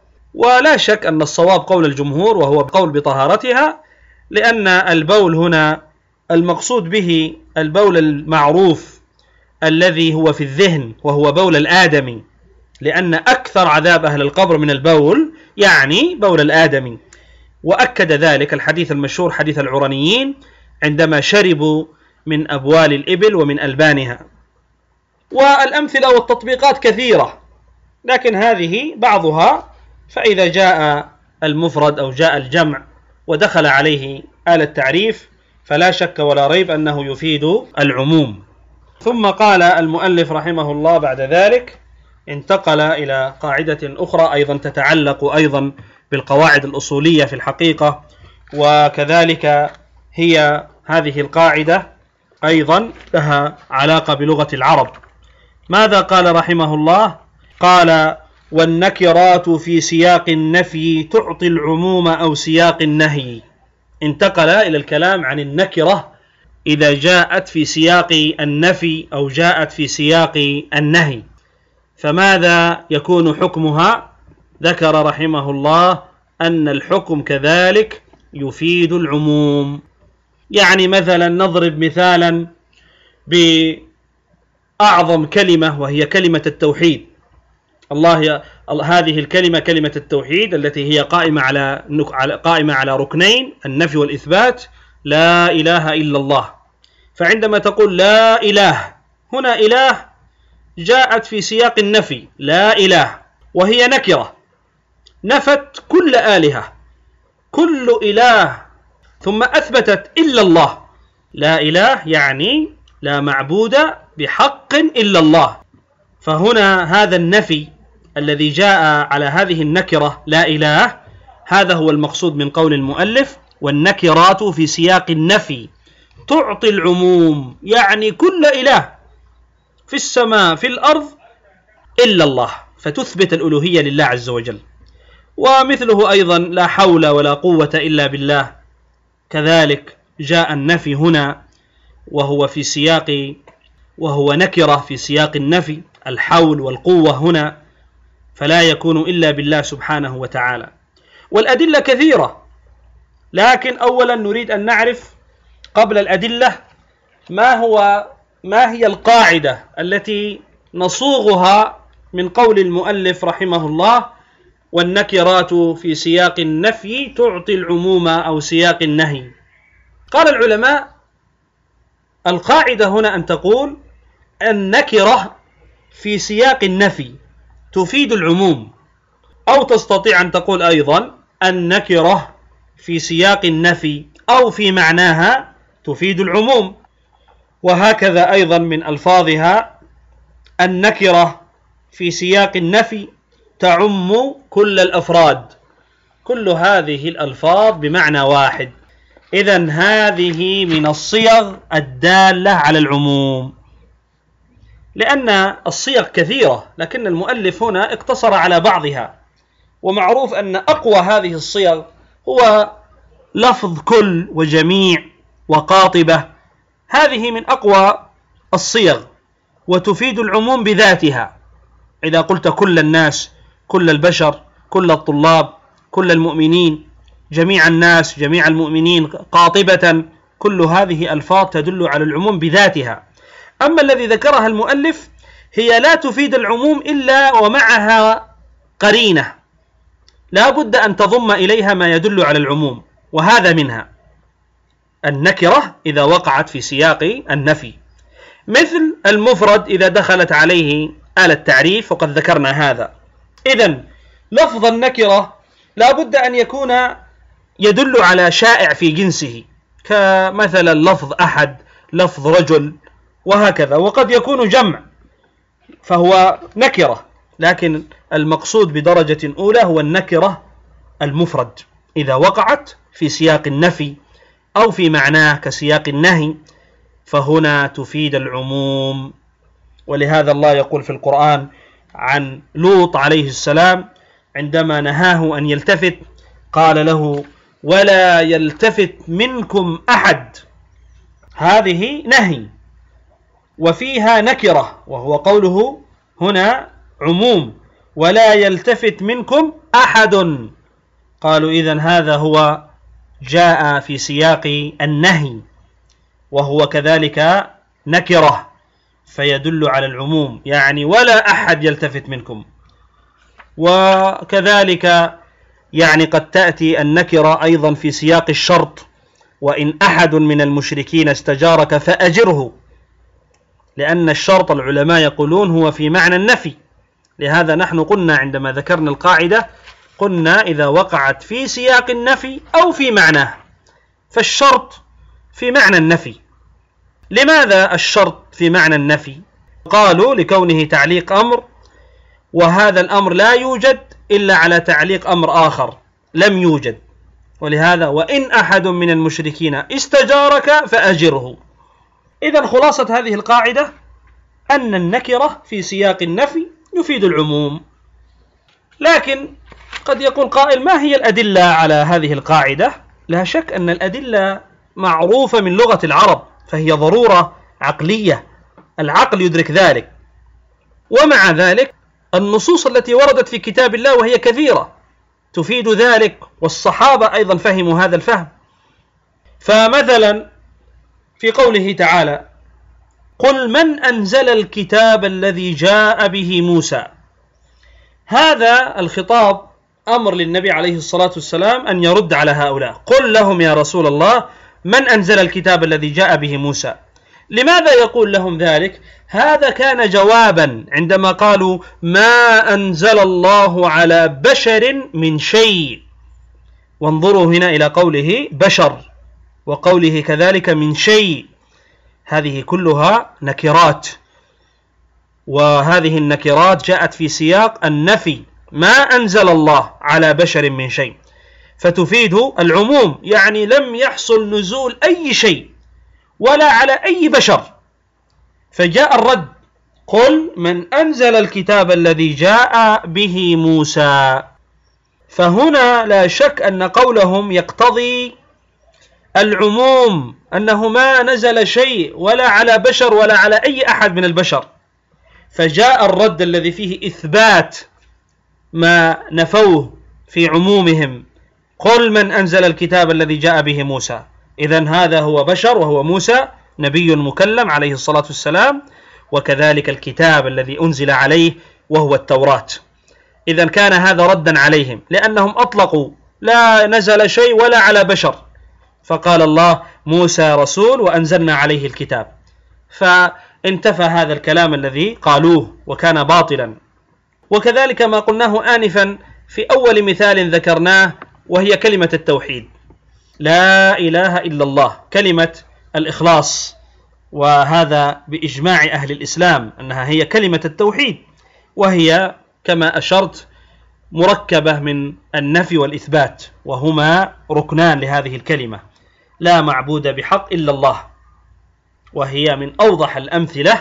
ولا شك أن الصواب قول الجمهور، وهو قول بطهارتها، لأن البول هنا المقصود به البول المعروف الذي هو في الذهن، وهو بول الآدمي، لأن أكثر عذاب أهل القبر من البول يعني بول الآدمي. وأكد ذلك الحديث المشهور حديث العرنيين عندما شربوا من أبوال الإبل ومن ألبانها. والأمثلة والتطبيقات كثيرة، لكن هذه بعضها. فإذا جاء المفرد أو جاء الجمع ودخل عليه آل التعريف فلا شك ولا ريب أنه يفيد العموم. ثم قال المؤلف رحمه الله بعد ذلك، انتقل إلى قاعدة أخرى أيضا تتعلق أيضا بالقواعد الأصولية في الحقيقة، وكذلك هي هذه القاعدة أيضا لها علاقة بلغة العرب. ماذا قال رحمه الله؟ قال: والنكرات في سياق النفي تعطي العموم أو سياق النهي. انتقل إلى الكلام عن النكرة إذا جاءت في سياق النفي أو جاءت في سياق النهي، فماذا يكون حكمها؟ ذكر رحمه الله أن الحكم كذلك يفيد العموم. يعني مثلا نضرب مثالا بأعظم كلمة وهي كلمة التوحيد. الله هذه الكلمة كلمة التوحيد التي هي قائمة على قائمة على ركنين، النفي والإثبات، لا إله إلا الله. فعندما تقول لا إله، هنا إله جاءت في سياق النفي، لا إله، وهي نكرة نفت كل آلهة، كل إله، ثم أثبتت إلا الله. لا إله يعني لا معبود بحق إلا الله. فهنا هذا النفي الذي جاء على هذه النكرة لا إله، هذا هو المقصود من قول المؤلف: والنكرات في سياق النفي تعطي العموم، يعني كل إله في السماء في الأرض إلا الله، فتثبت الألوهية لله عز وجل. ومثله أيضا لا حول ولا قوة إلا بالله، كذلك جاء النفي هنا وهو في سياق وهو نكرة في سياق النفي، الحول والقوة هنا، فلا يكون إلا بالله سبحانه وتعالى. والأدلة كثيرة، لكن أولا نريد أن نعرف قبل الأدلة ما هو ما هي القاعدة التي نصوغها من قول المؤلف رحمه الله: والنكرات في سياق النفي تعطي العموم أو سياق النهي. قال العلماء: القاعدة هنا أن تقول النكرة في سياق النفي تفيد العموم، أو تستطيع أن تقول أيضا النكرة في سياق النفي أو في معناها تفيد العموم. وهكذا أيضا من ألفاظها النكرة في سياق النفي تعم كل الأفراد. كل هذه الألفاظ بمعنى واحد. إذن هذه من الصيغ الدالة على العموم، لأن الصيغ كثيرة لكن المؤلف هنا اقتصر على بعضها. ومعروف أن أقوى هذه الصيغ هو لفظ كل وجميع وقاطبة، هذه من أقوى الصيغ وتفيد العموم بذاتها. إذا قلت كل الناس، كل البشر، كل الطلاب، كل المؤمنين، جميع الناس، جميع المؤمنين، قاطبة، كل هذه ألفاظ تدل على العموم بذاتها. أما الذي ذكرها المؤلف هي لا تفيد العموم إلا ومعها قرينة لا بد أن تضم إليها ما يدل على العموم، وهذا منها النكرة إذا وقعت في سياق النفي، مثل المفرد إذا دخلت عليه آلة تعريف، وقد ذكرنا هذا. إذن لفظ النكرة لا بد أن يكون يدل على شائع في جنسه، كمثلا لفظ أحد، لفظ رجل، وهكذا. وقد يكون جمع فهو نكرة، لكن المقصود بدرجة أولى هو النكرة المفرد إذا وقعت في سياق النفي أو في معناه كسياق النهي، فهنا تفيد العموم. ولهذا الله يقول في القرآن عن لوط عليه السلام عندما نهاه أن يلتفت قال له: ولا يلتفت منكم أحد. هذه نهي وفيها نكرة، وهو قوله هنا عموم: ولا يلتفت منكم أحد. قالوا إذن هذا هو جاء في سياق النهي، وهو كذلك نكرة فيدل على العموم، يعني ولا أحد يلتفت منكم. وكذلك يعني قد تأتي النكرة أيضا في سياق الشرط: وإن أحد من المشركين استجارك فأجره، لأن الشرط العلماء يقولون هو في معنى النفي. لهذا نحن قلنا عندما ذكرنا القاعدة قلنا إذا وقعت في سياق النفي أو في معناه، فالشرط في معنى النفي. لماذا الشرط في معنى النفي؟ قالوا لكونه تعليق أمر، وهذا الأمر لا يوجد إلا على تعليق أمر آخر لم يوجد، ولهذا وإن أحد من المشركين استجارك فأجره. إذن خلاصة هذه القاعدة أن النكرة في سياق النفي يفيد العموم. لكن قد يقول قائل: ما هي الأدلة على هذه القاعدة؟ لا شك أن الأدلة معروفة من لغة العرب، فهي ضرورة عقلية، العقل يدرك ذلك. ومع ذلك النصوص التي وردت في كتاب الله وهي كثيرة تفيد ذلك، والصحابة أيضا فهموا هذا الفهم. فمثلا في قوله تعالى: قل من أنزل الكتاب الذي جاء به موسى، هذا الخطاب أمر للنبي عليه الصلاة والسلام أن يرد على هؤلاء. قل لهم يا رسول الله من أنزل الكتاب الذي جاء به موسى. لماذا يقول لهم ذلك؟ هذا كان جوابا عندما قالوا ما أنزل الله على بشر من شيء. وانظروا هنا إلى قوله بشر وقوله كذلك من شيء، هذه كلها نكرات، وهذه النكرات جاءت في سياق النفي، ما أنزل الله على بشر من شيء، فتفيد العموم، يعني لم يحصل نزول أي شيء ولا على أي بشر. فجاء الرد: قل من أنزل الكتاب الذي جاء به موسى. فهنا لا شك أن قولهم يقتضي العموم، أنه ما نزل شيء ولا على بشر ولا على أي أحد من البشر. فجاء الرد الذي فيه إثبات ما نفوه في عمومهم قل من أنزل الكتاب الذي جاء به موسى. إذن هذا هو بشر وهو موسى نبي مكلم عليه الصلاة والسلام، وكذلك الكتاب الذي أنزل عليه وهو التوراة. إذن كان هذا ردا عليهم، لأنهم أطلقوا لا نزل شيء ولا على بشر، فقال الله موسى رسول وأنزلنا عليه الكتاب، فانتفى هذا الكلام الذي قالوه وكان باطلا. وكذلك ما قلناه آنفا في أول مثال ذكرناه، وهي كلمة التوحيد، لا إله إلا الله، كلمة الإخلاص، وهذا بإجماع أهل الإسلام أنها هي كلمة التوحيد، وهي كما أشرت مركبة من النفي والإثبات، وهما ركنان لهذه الكلمة، لا معبود بحق إلا الله، وهي من أوضح الأمثلة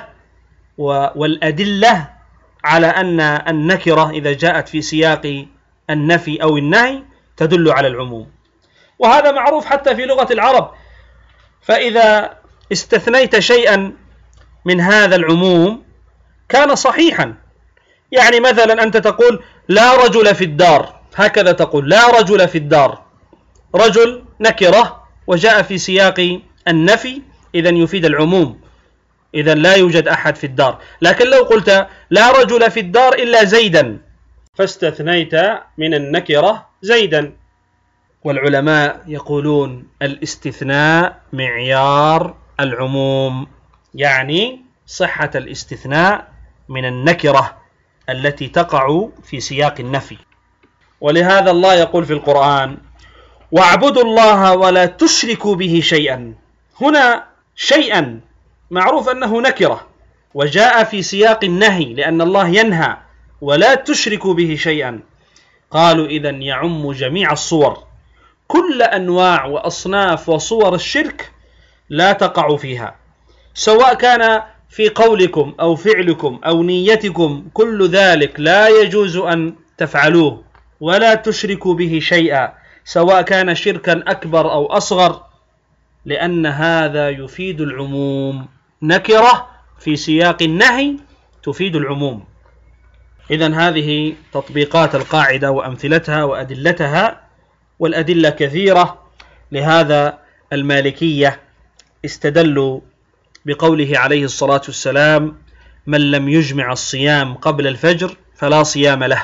والأدلة على أن النكرة إذا جاءت في سياق النفي أو النهي تدل على العموم، وهذا معروف حتى في لغة العرب. فإذا استثنيت شيئا من هذا العموم كان صحيحا، يعني مثلا أنت تقول لا رجل في الدار، هكذا تقول لا رجل في الدار، رجل نكرة وجاء في سياق النفي، إذن يفيد العموم، إذن لا يوجد أحد في الدار. لكن لو قلت لا رجل في الدار إلا زيدا، فاستثنيت من النكرة زيدا. والعلماء يقولون الاستثناء معيار العموم، يعني صحة الاستثناء من النكرة التي تقع في سياق النفي. ولهذا الله يقول في القرآن واعبدوا الله ولا تشركوا به شيئا. هنا شيئا معروف أنه نكرة، وجاء في سياق النهي لأن الله ينهى ولا تشركوا به شيئا. قالوا إذن يعم جميع الصور، كل أنواع وأصناف وصور الشرك لا تقع فيها، سواء كان في قولكم أو فعلكم أو نيتكم، كل ذلك لا يجوز أن تفعلوه، ولا تشركوا به شيئا، سواء كان شركا أكبر أو أصغر، لأن هذا يفيد العموم. نكرة في سياق النهي تفيد العموم. إذن هذه تطبيقات القاعدة وأمثلتها وأدلتها، والأدلة كثيرة. لهذا المالكية استدلوا بقوله عليه الصلاة والسلام من لم يجمع الصيام قبل الفجر فلا صيام له،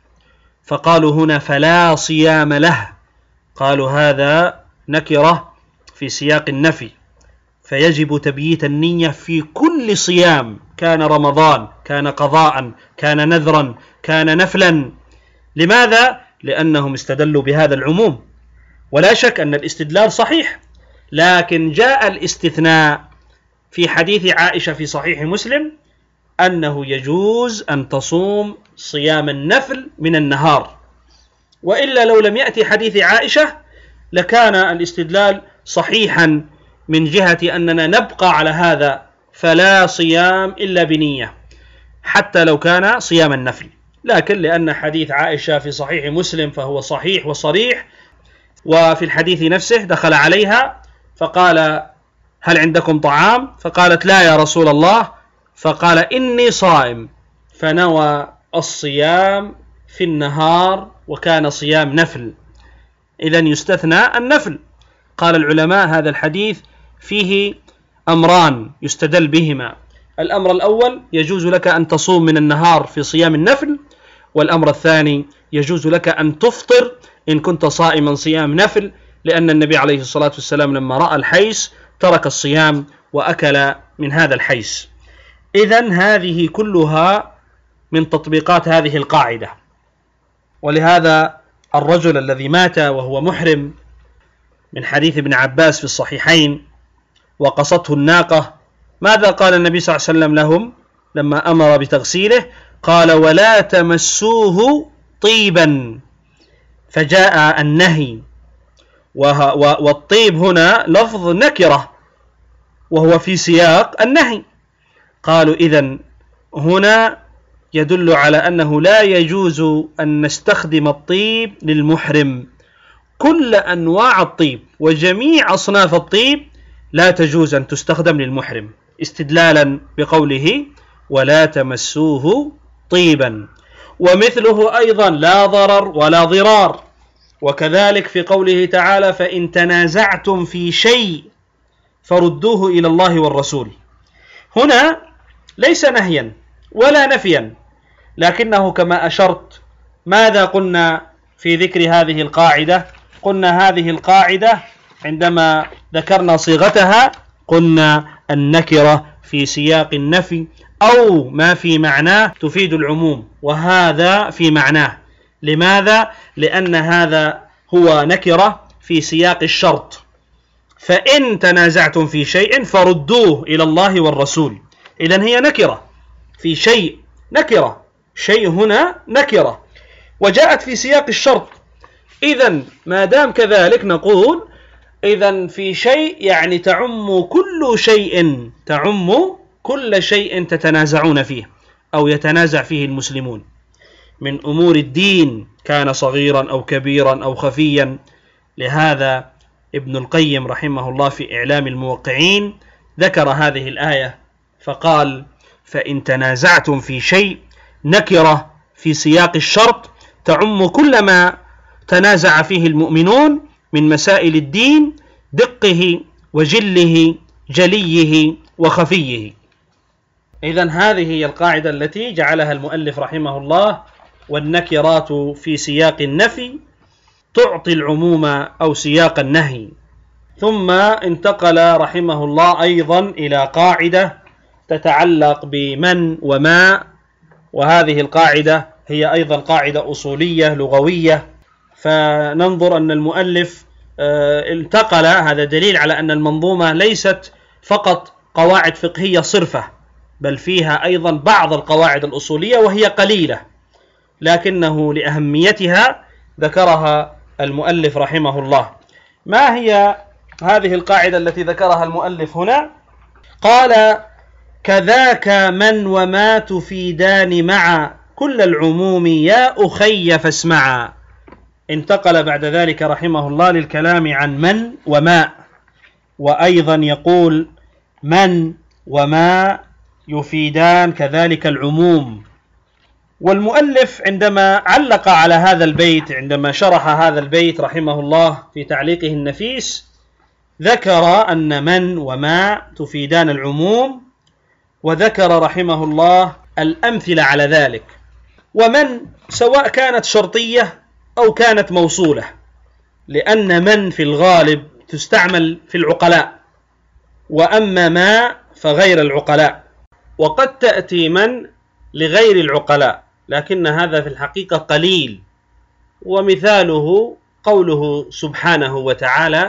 فقالوا هنا فلا صيام له، قالوا هذا نكرة في سياق النفي، فيجب تبييت النية في كل صيام، كان رمضان، كان قضاء، كان نذرا، كان نفلا. لماذا؟ لأنهم استدلوا بهذا العموم، ولا شك أن الاستدلال صحيح، لكن جاء الاستثناء في حديث عائشة في صحيح مسلم أنه يجوز أن تصوم صيام النفل من النهار، وإلا لو لم يأتي حديث عائشة لكان الاستدلال صحيحا من جهة أننا نبقى على هذا، فلا صيام إلا بنية حتى لو كان صيام النفل. لكن لأن حديث عائشة في صحيح مسلم فهو صحيح وصريح، وفي الحديث نفسه دخل عليها فقال هل عندكم طعام؟ فقالت لا يا رسول الله، فقال إني صائم، فنوى الصيام في النهار وكان صيام نفل، إذن يستثنى النفل. قال العلماء هذا الحديث فيه أمران يستدل بهما، الأمر الأول يجوز لك أن تصوم من النهار في صيام النفل، والأمر الثاني يجوز لك أن تفطر إن كنت صائما صيام نفل، لأن النبي عليه الصلاة والسلام لما رأى الحيس ترك الصيام وأكل من هذا الحيس. إذن هذه كلها من تطبيقات هذه القاعدة. ولهذا الرجل الذي مات وهو محرم من حديث ابن عباس في الصحيحين وقصته الناقة، ماذا قال النبي صلى الله عليه وسلم لهم لما أمر بتغسيله؟ قال ولا تمسوه طيبا، فجاء النهي، والطيب هنا لفظ نكرة وهو في سياق النهي. قالوا إذن هنا يدل على أنه لا يجوز أن نستخدم الطيب للمحرم، كل أنواع الطيب وجميع أصناف الطيب لا تجوز أن تستخدم للمحرم، استدلالا بقوله ولا تمسوه طيبا. ومثله أيضا لا ضرر ولا ضرار، وكذلك في قوله تعالى فإن تنازعتم في شيء فردوه إلى الله والرسول. هنا ليس نهيا ولا نفيا، لكنه كما أشرت ماذا قلنا في ذكر هذه القاعدة؟ قلنا هذه القاعدة عندما ذكرنا صيغتها قلنا النكرة في سياق النفي أو ما في معناه تفيد العموم، وهذا في معناه. لماذا؟ لأن هذا هو نكرة في سياق الشرط. فإن تنازعتم في شيء فردوه إلى الله والرسول. إذن هي نكرة في شيء، نكرة شيء هنا نكرة وجاءت في سياق الشرط. إذن ما دام كذلك نقول إذن في شيء يعني تعم كل شيء، تعم كل شيء تتنازعون فيه أو يتنازع فيه المسلمون من أمور الدين، كان صغيرا أو كبيرا أو خفيا. لهذا ابن القيم رحمه الله في إعلام الموقعين ذكر هذه الآية فقال فإن تنازعتم في شيء نكرة في سياق الشرط تعم كل ما تنازع فيه المؤمنون من مسائل الدين، دقه وجله جليه وخفيه. إذن هذه هي القاعدة التي جعلها المؤلف رحمه الله، والنكرات في سياق النفي تعطي العموم أو سياق النهي. ثم انتقل رحمه الله أيضا إلى قاعدة تتعلق بمن وما، وهذه القاعدة هي أيضا قاعدة أصولية لغوية. فننظر أن المؤلف انتقل، هذا دليل على أن المنظومة ليست فقط قواعد فقهية صرفة، بل فيها أيضا بعض القواعد الأصولية وهي قليلة، لكنه لأهميتها ذكرها المؤلف رحمه الله. ما هي هذه القاعدة التي ذكرها المؤلف هنا؟ قال كذاك من وما تفيدان مع كل العموم يا أخي فاسمعا. انتقل بعد ذلك رحمه الله للكلام عن من وما، وأيضا يقول من وما يفيدان كذلك العموم. والمؤلف عندما علق على هذا البيت، عندما شرح هذا البيت رحمه الله في تعليقه النفيس، ذكر أن من وما تفيدان العموم، وذكر رحمه الله الأمثلة على ذلك. ومن سواء كانت شرطية أو كانت موصولة، لأن من في الغالب تستعمل في العقلاء، وأما ما فغير العقلاء، وقد تأتي من لغير العقلاء، لكن هذا في الحقيقة قليل. ومثاله قوله سبحانه وتعالى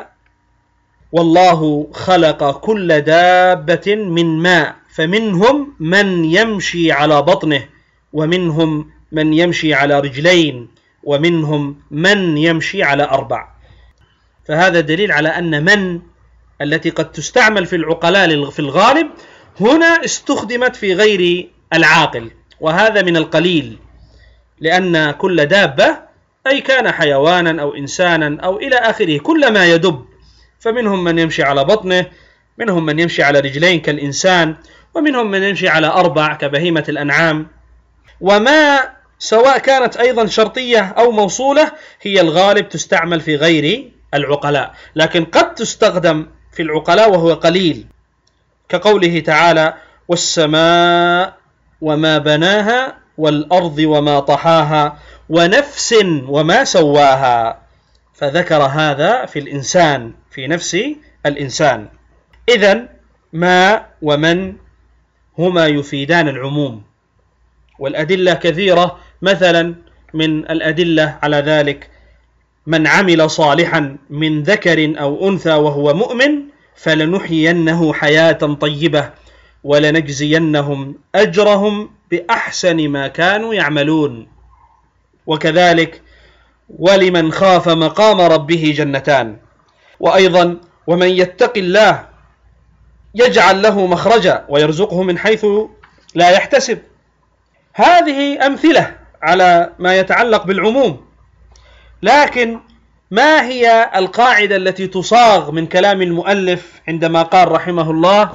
والله خلق كل دابة من ماء فمنهم من يمشي على بطنه ومنهم من يمشي على رجلين ومنهم من يمشي على أربع. فهذا دليل على أن من التي قد تستعمل في العقلاء في الغالب هنا استخدمت في غير العاقل، وهذا من القليل، لأن كل دابة أي كان حيوانا أو إنسانا أو إلى آخره كل ما يدب، فمنهم من يمشي على بطنه، منهم من يمشي على رجلين كالإنسان، ومنهم من يمشي على أربع كبهيمة الأنعام. وما سواء كانت أيضا شرطية أو موصولة هي الغالب تستعمل في غير العقلاء، لكن قد تستخدم في العقلاء وهو قليل، كقوله تعالى والسماء وما بناها والأرض وما طحاها ونفس وما سواها، فذكر هذا في الإنسان، في نفس الإنسان. إذن ما ومن هما يفيدان العموم، والأدلة كثيرة. مثلا من الأدلة على ذلك من عمل صالحا من ذكر أو أنثى وهو مؤمن فلنحيينه حياة طيبة ولنجزينهم أجرهم بأحسن ما كانوا يعملون. وكذلك ولمن خاف مقام ربه جنتان. وأيضا ومن يتق الله يجعل له مخرجا ويرزقه من حيث لا يحتسب. هذه أمثلة على ما يتعلق بالعموم، لكن ما هي القاعدة التي تصاغ من كلام المؤلف عندما قال رحمه الله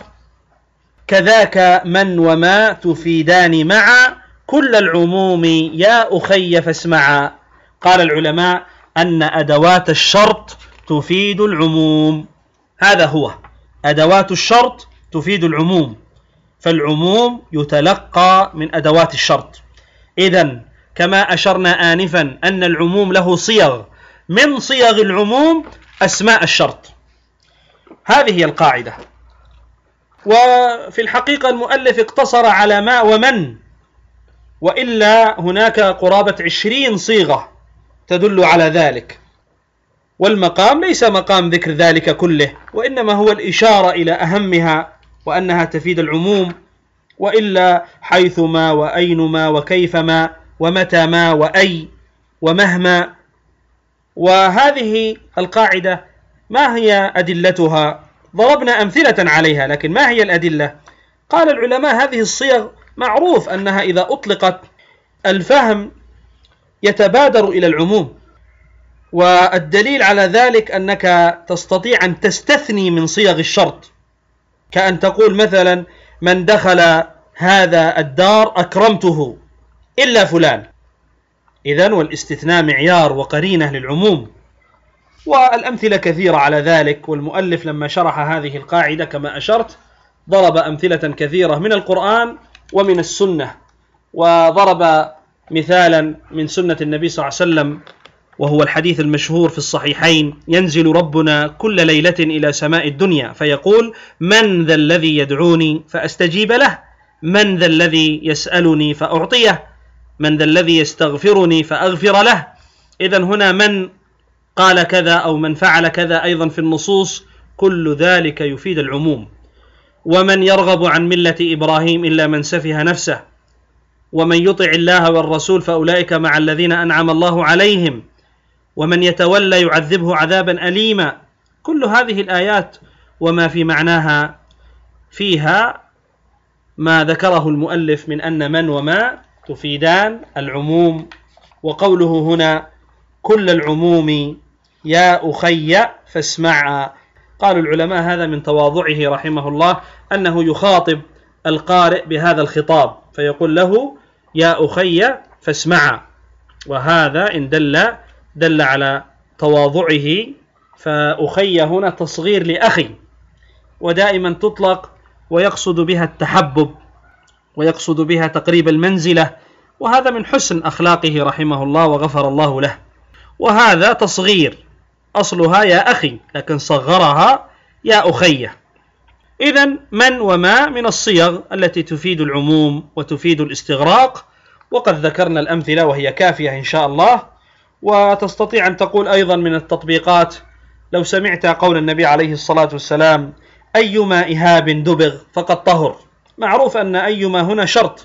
كذاك من وما تفيدان مع كل العموم يا أخي فاسمعا؟ قال العلماء أن أدوات الشرط تفيد العموم. هذا هو، أدوات الشرط تفيد العموم، فالعموم يتلقى من أدوات الشرط. إذن كما أشرنا آنفا أن العموم له صيغ، من صيغ العموم أسماء الشرط. هذه هي القاعدة. وفي الحقيقة المؤلف اقتصر على ما ومن، وإلا هناك قرابة عشرين صيغة تدل على ذلك، والمقام ليس مقام ذكر ذلك كله، وإنما هو الإشارة إلى أهمها وأنها تفيد العموم، وإلا حيثما وأينما وكيفما ومتى ما وأي ومهما. وهذه القاعدة ما هي أدلتها؟ ضربنا أمثلة عليها، لكن ما هي الأدلة؟ قال العلماء هذه الصيغ معروف أنها إذا أطلقت الفهم يتبادر إلى العموم، والدليل على ذلك أنك تستطيع أن تستثني من صيغ الشرط، كأن تقول مثلا من دخل هذا الدار أكرمته إلا فلان. إذن والاستثناء معيار وقرينة للعموم، والأمثلة كثيرة على ذلك. والمؤلف لما شرح هذه القاعدة كما أشرت ضرب أمثلة كثيرة من القرآن ومن السنة، وضرب مثالا من سنة النبي صلى الله عليه وسلم، وهو الحديث المشهور في الصحيحين: ينزل ربنا كل ليلة إلى سماء الدنيا فيقول من ذا الذي يدعوني فأستجيب له، من ذا الذي يسألني فأعطيه، من ذا الذي يستغفرني فأغفر له. إذن هنا من قال كذا أو من فعل كذا أيضا في النصوص، كل ذلك يفيد العموم. ومن يرغب عن ملة إبراهيم إلا من سفه نفسه، ومن يطع الله والرسول فأولئك مع الذين أنعم الله عليهم، ومن يتولى يعذبه عذابا أليما. كل هذه الآيات وما في معناها فيها ما ذكره المؤلف من أن من وما تفيدان العموم. وقوله هنا كل العموم يا أخي فاسمع، قال العلماء هذا من تواضعه رحمه الله أنه يخاطب القارئ بهذا الخطاب، فيقول له يا أخي فاسمع، وهذا إن دل دل على تواضعه. فأخي هنا تصغير لأخي، ودائما تطلق ويقصد بها التحبب ويقصد بها تقريب المنزلة، وهذا من حسن أخلاقه رحمه الله وغفر الله له. وهذا تصغير، أصلها يا أخي لكن صغرها يا أخي. إذن من وما من الصيغ التي تفيد العموم وتفيد الاستغراق، وقد ذكرنا الأمثلة وهي كافية إن شاء الله. وتستطيع أن تقول أيضا من التطبيقات لو سمعت قول النبي عليه الصلاة والسلام أيما إهاب دبغ فقد طهر، معروف أن أيما هنا شرط،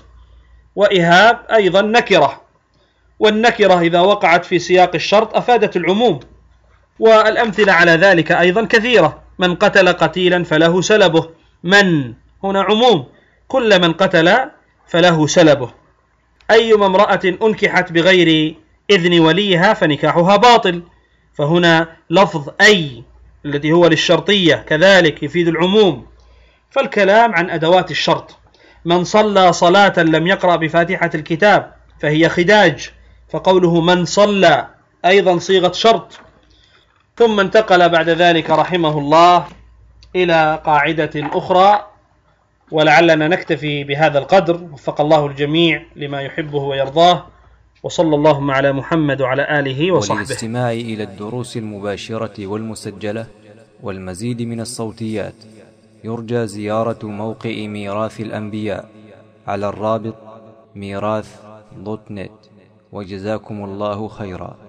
وإهاب أيضا نكرة، والنكرة إذا وقعت في سياق الشرط أفادت العموم. والأمثلة على ذلك أيضا كثيرة: من قتل قتيلا فله سلبه، من هنا عموم، كل من قتل فله سلبه. أيما امرأة أنكحت بغير إذن وليها فنكاحها باطل، فهنا لفظ أي الذي هو للشرطية كذلك يفيد العموم. فالكلام عن أدوات الشرط: من صلى صلاة لم يقرأ بفاتحة الكتاب فهي خداج، فقوله من صلى أيضا صيغة شرط. ثم انتقل بعد ذلك رحمه الله إلى قاعدة أخرى، ولعلنا نكتفي بهذا القدر، وفق الله الجميع لما يحبه ويرضاه، وصلى اللهم على محمد وعلى آله وصحبه. وللاستماع إلى الدروس المباشرة والمسجلة والمزيد من الصوتيات يرجى زيارة موقع ميراث الأنبياء على الرابط ميراث دوت نت. وجزاكم الله خيرا.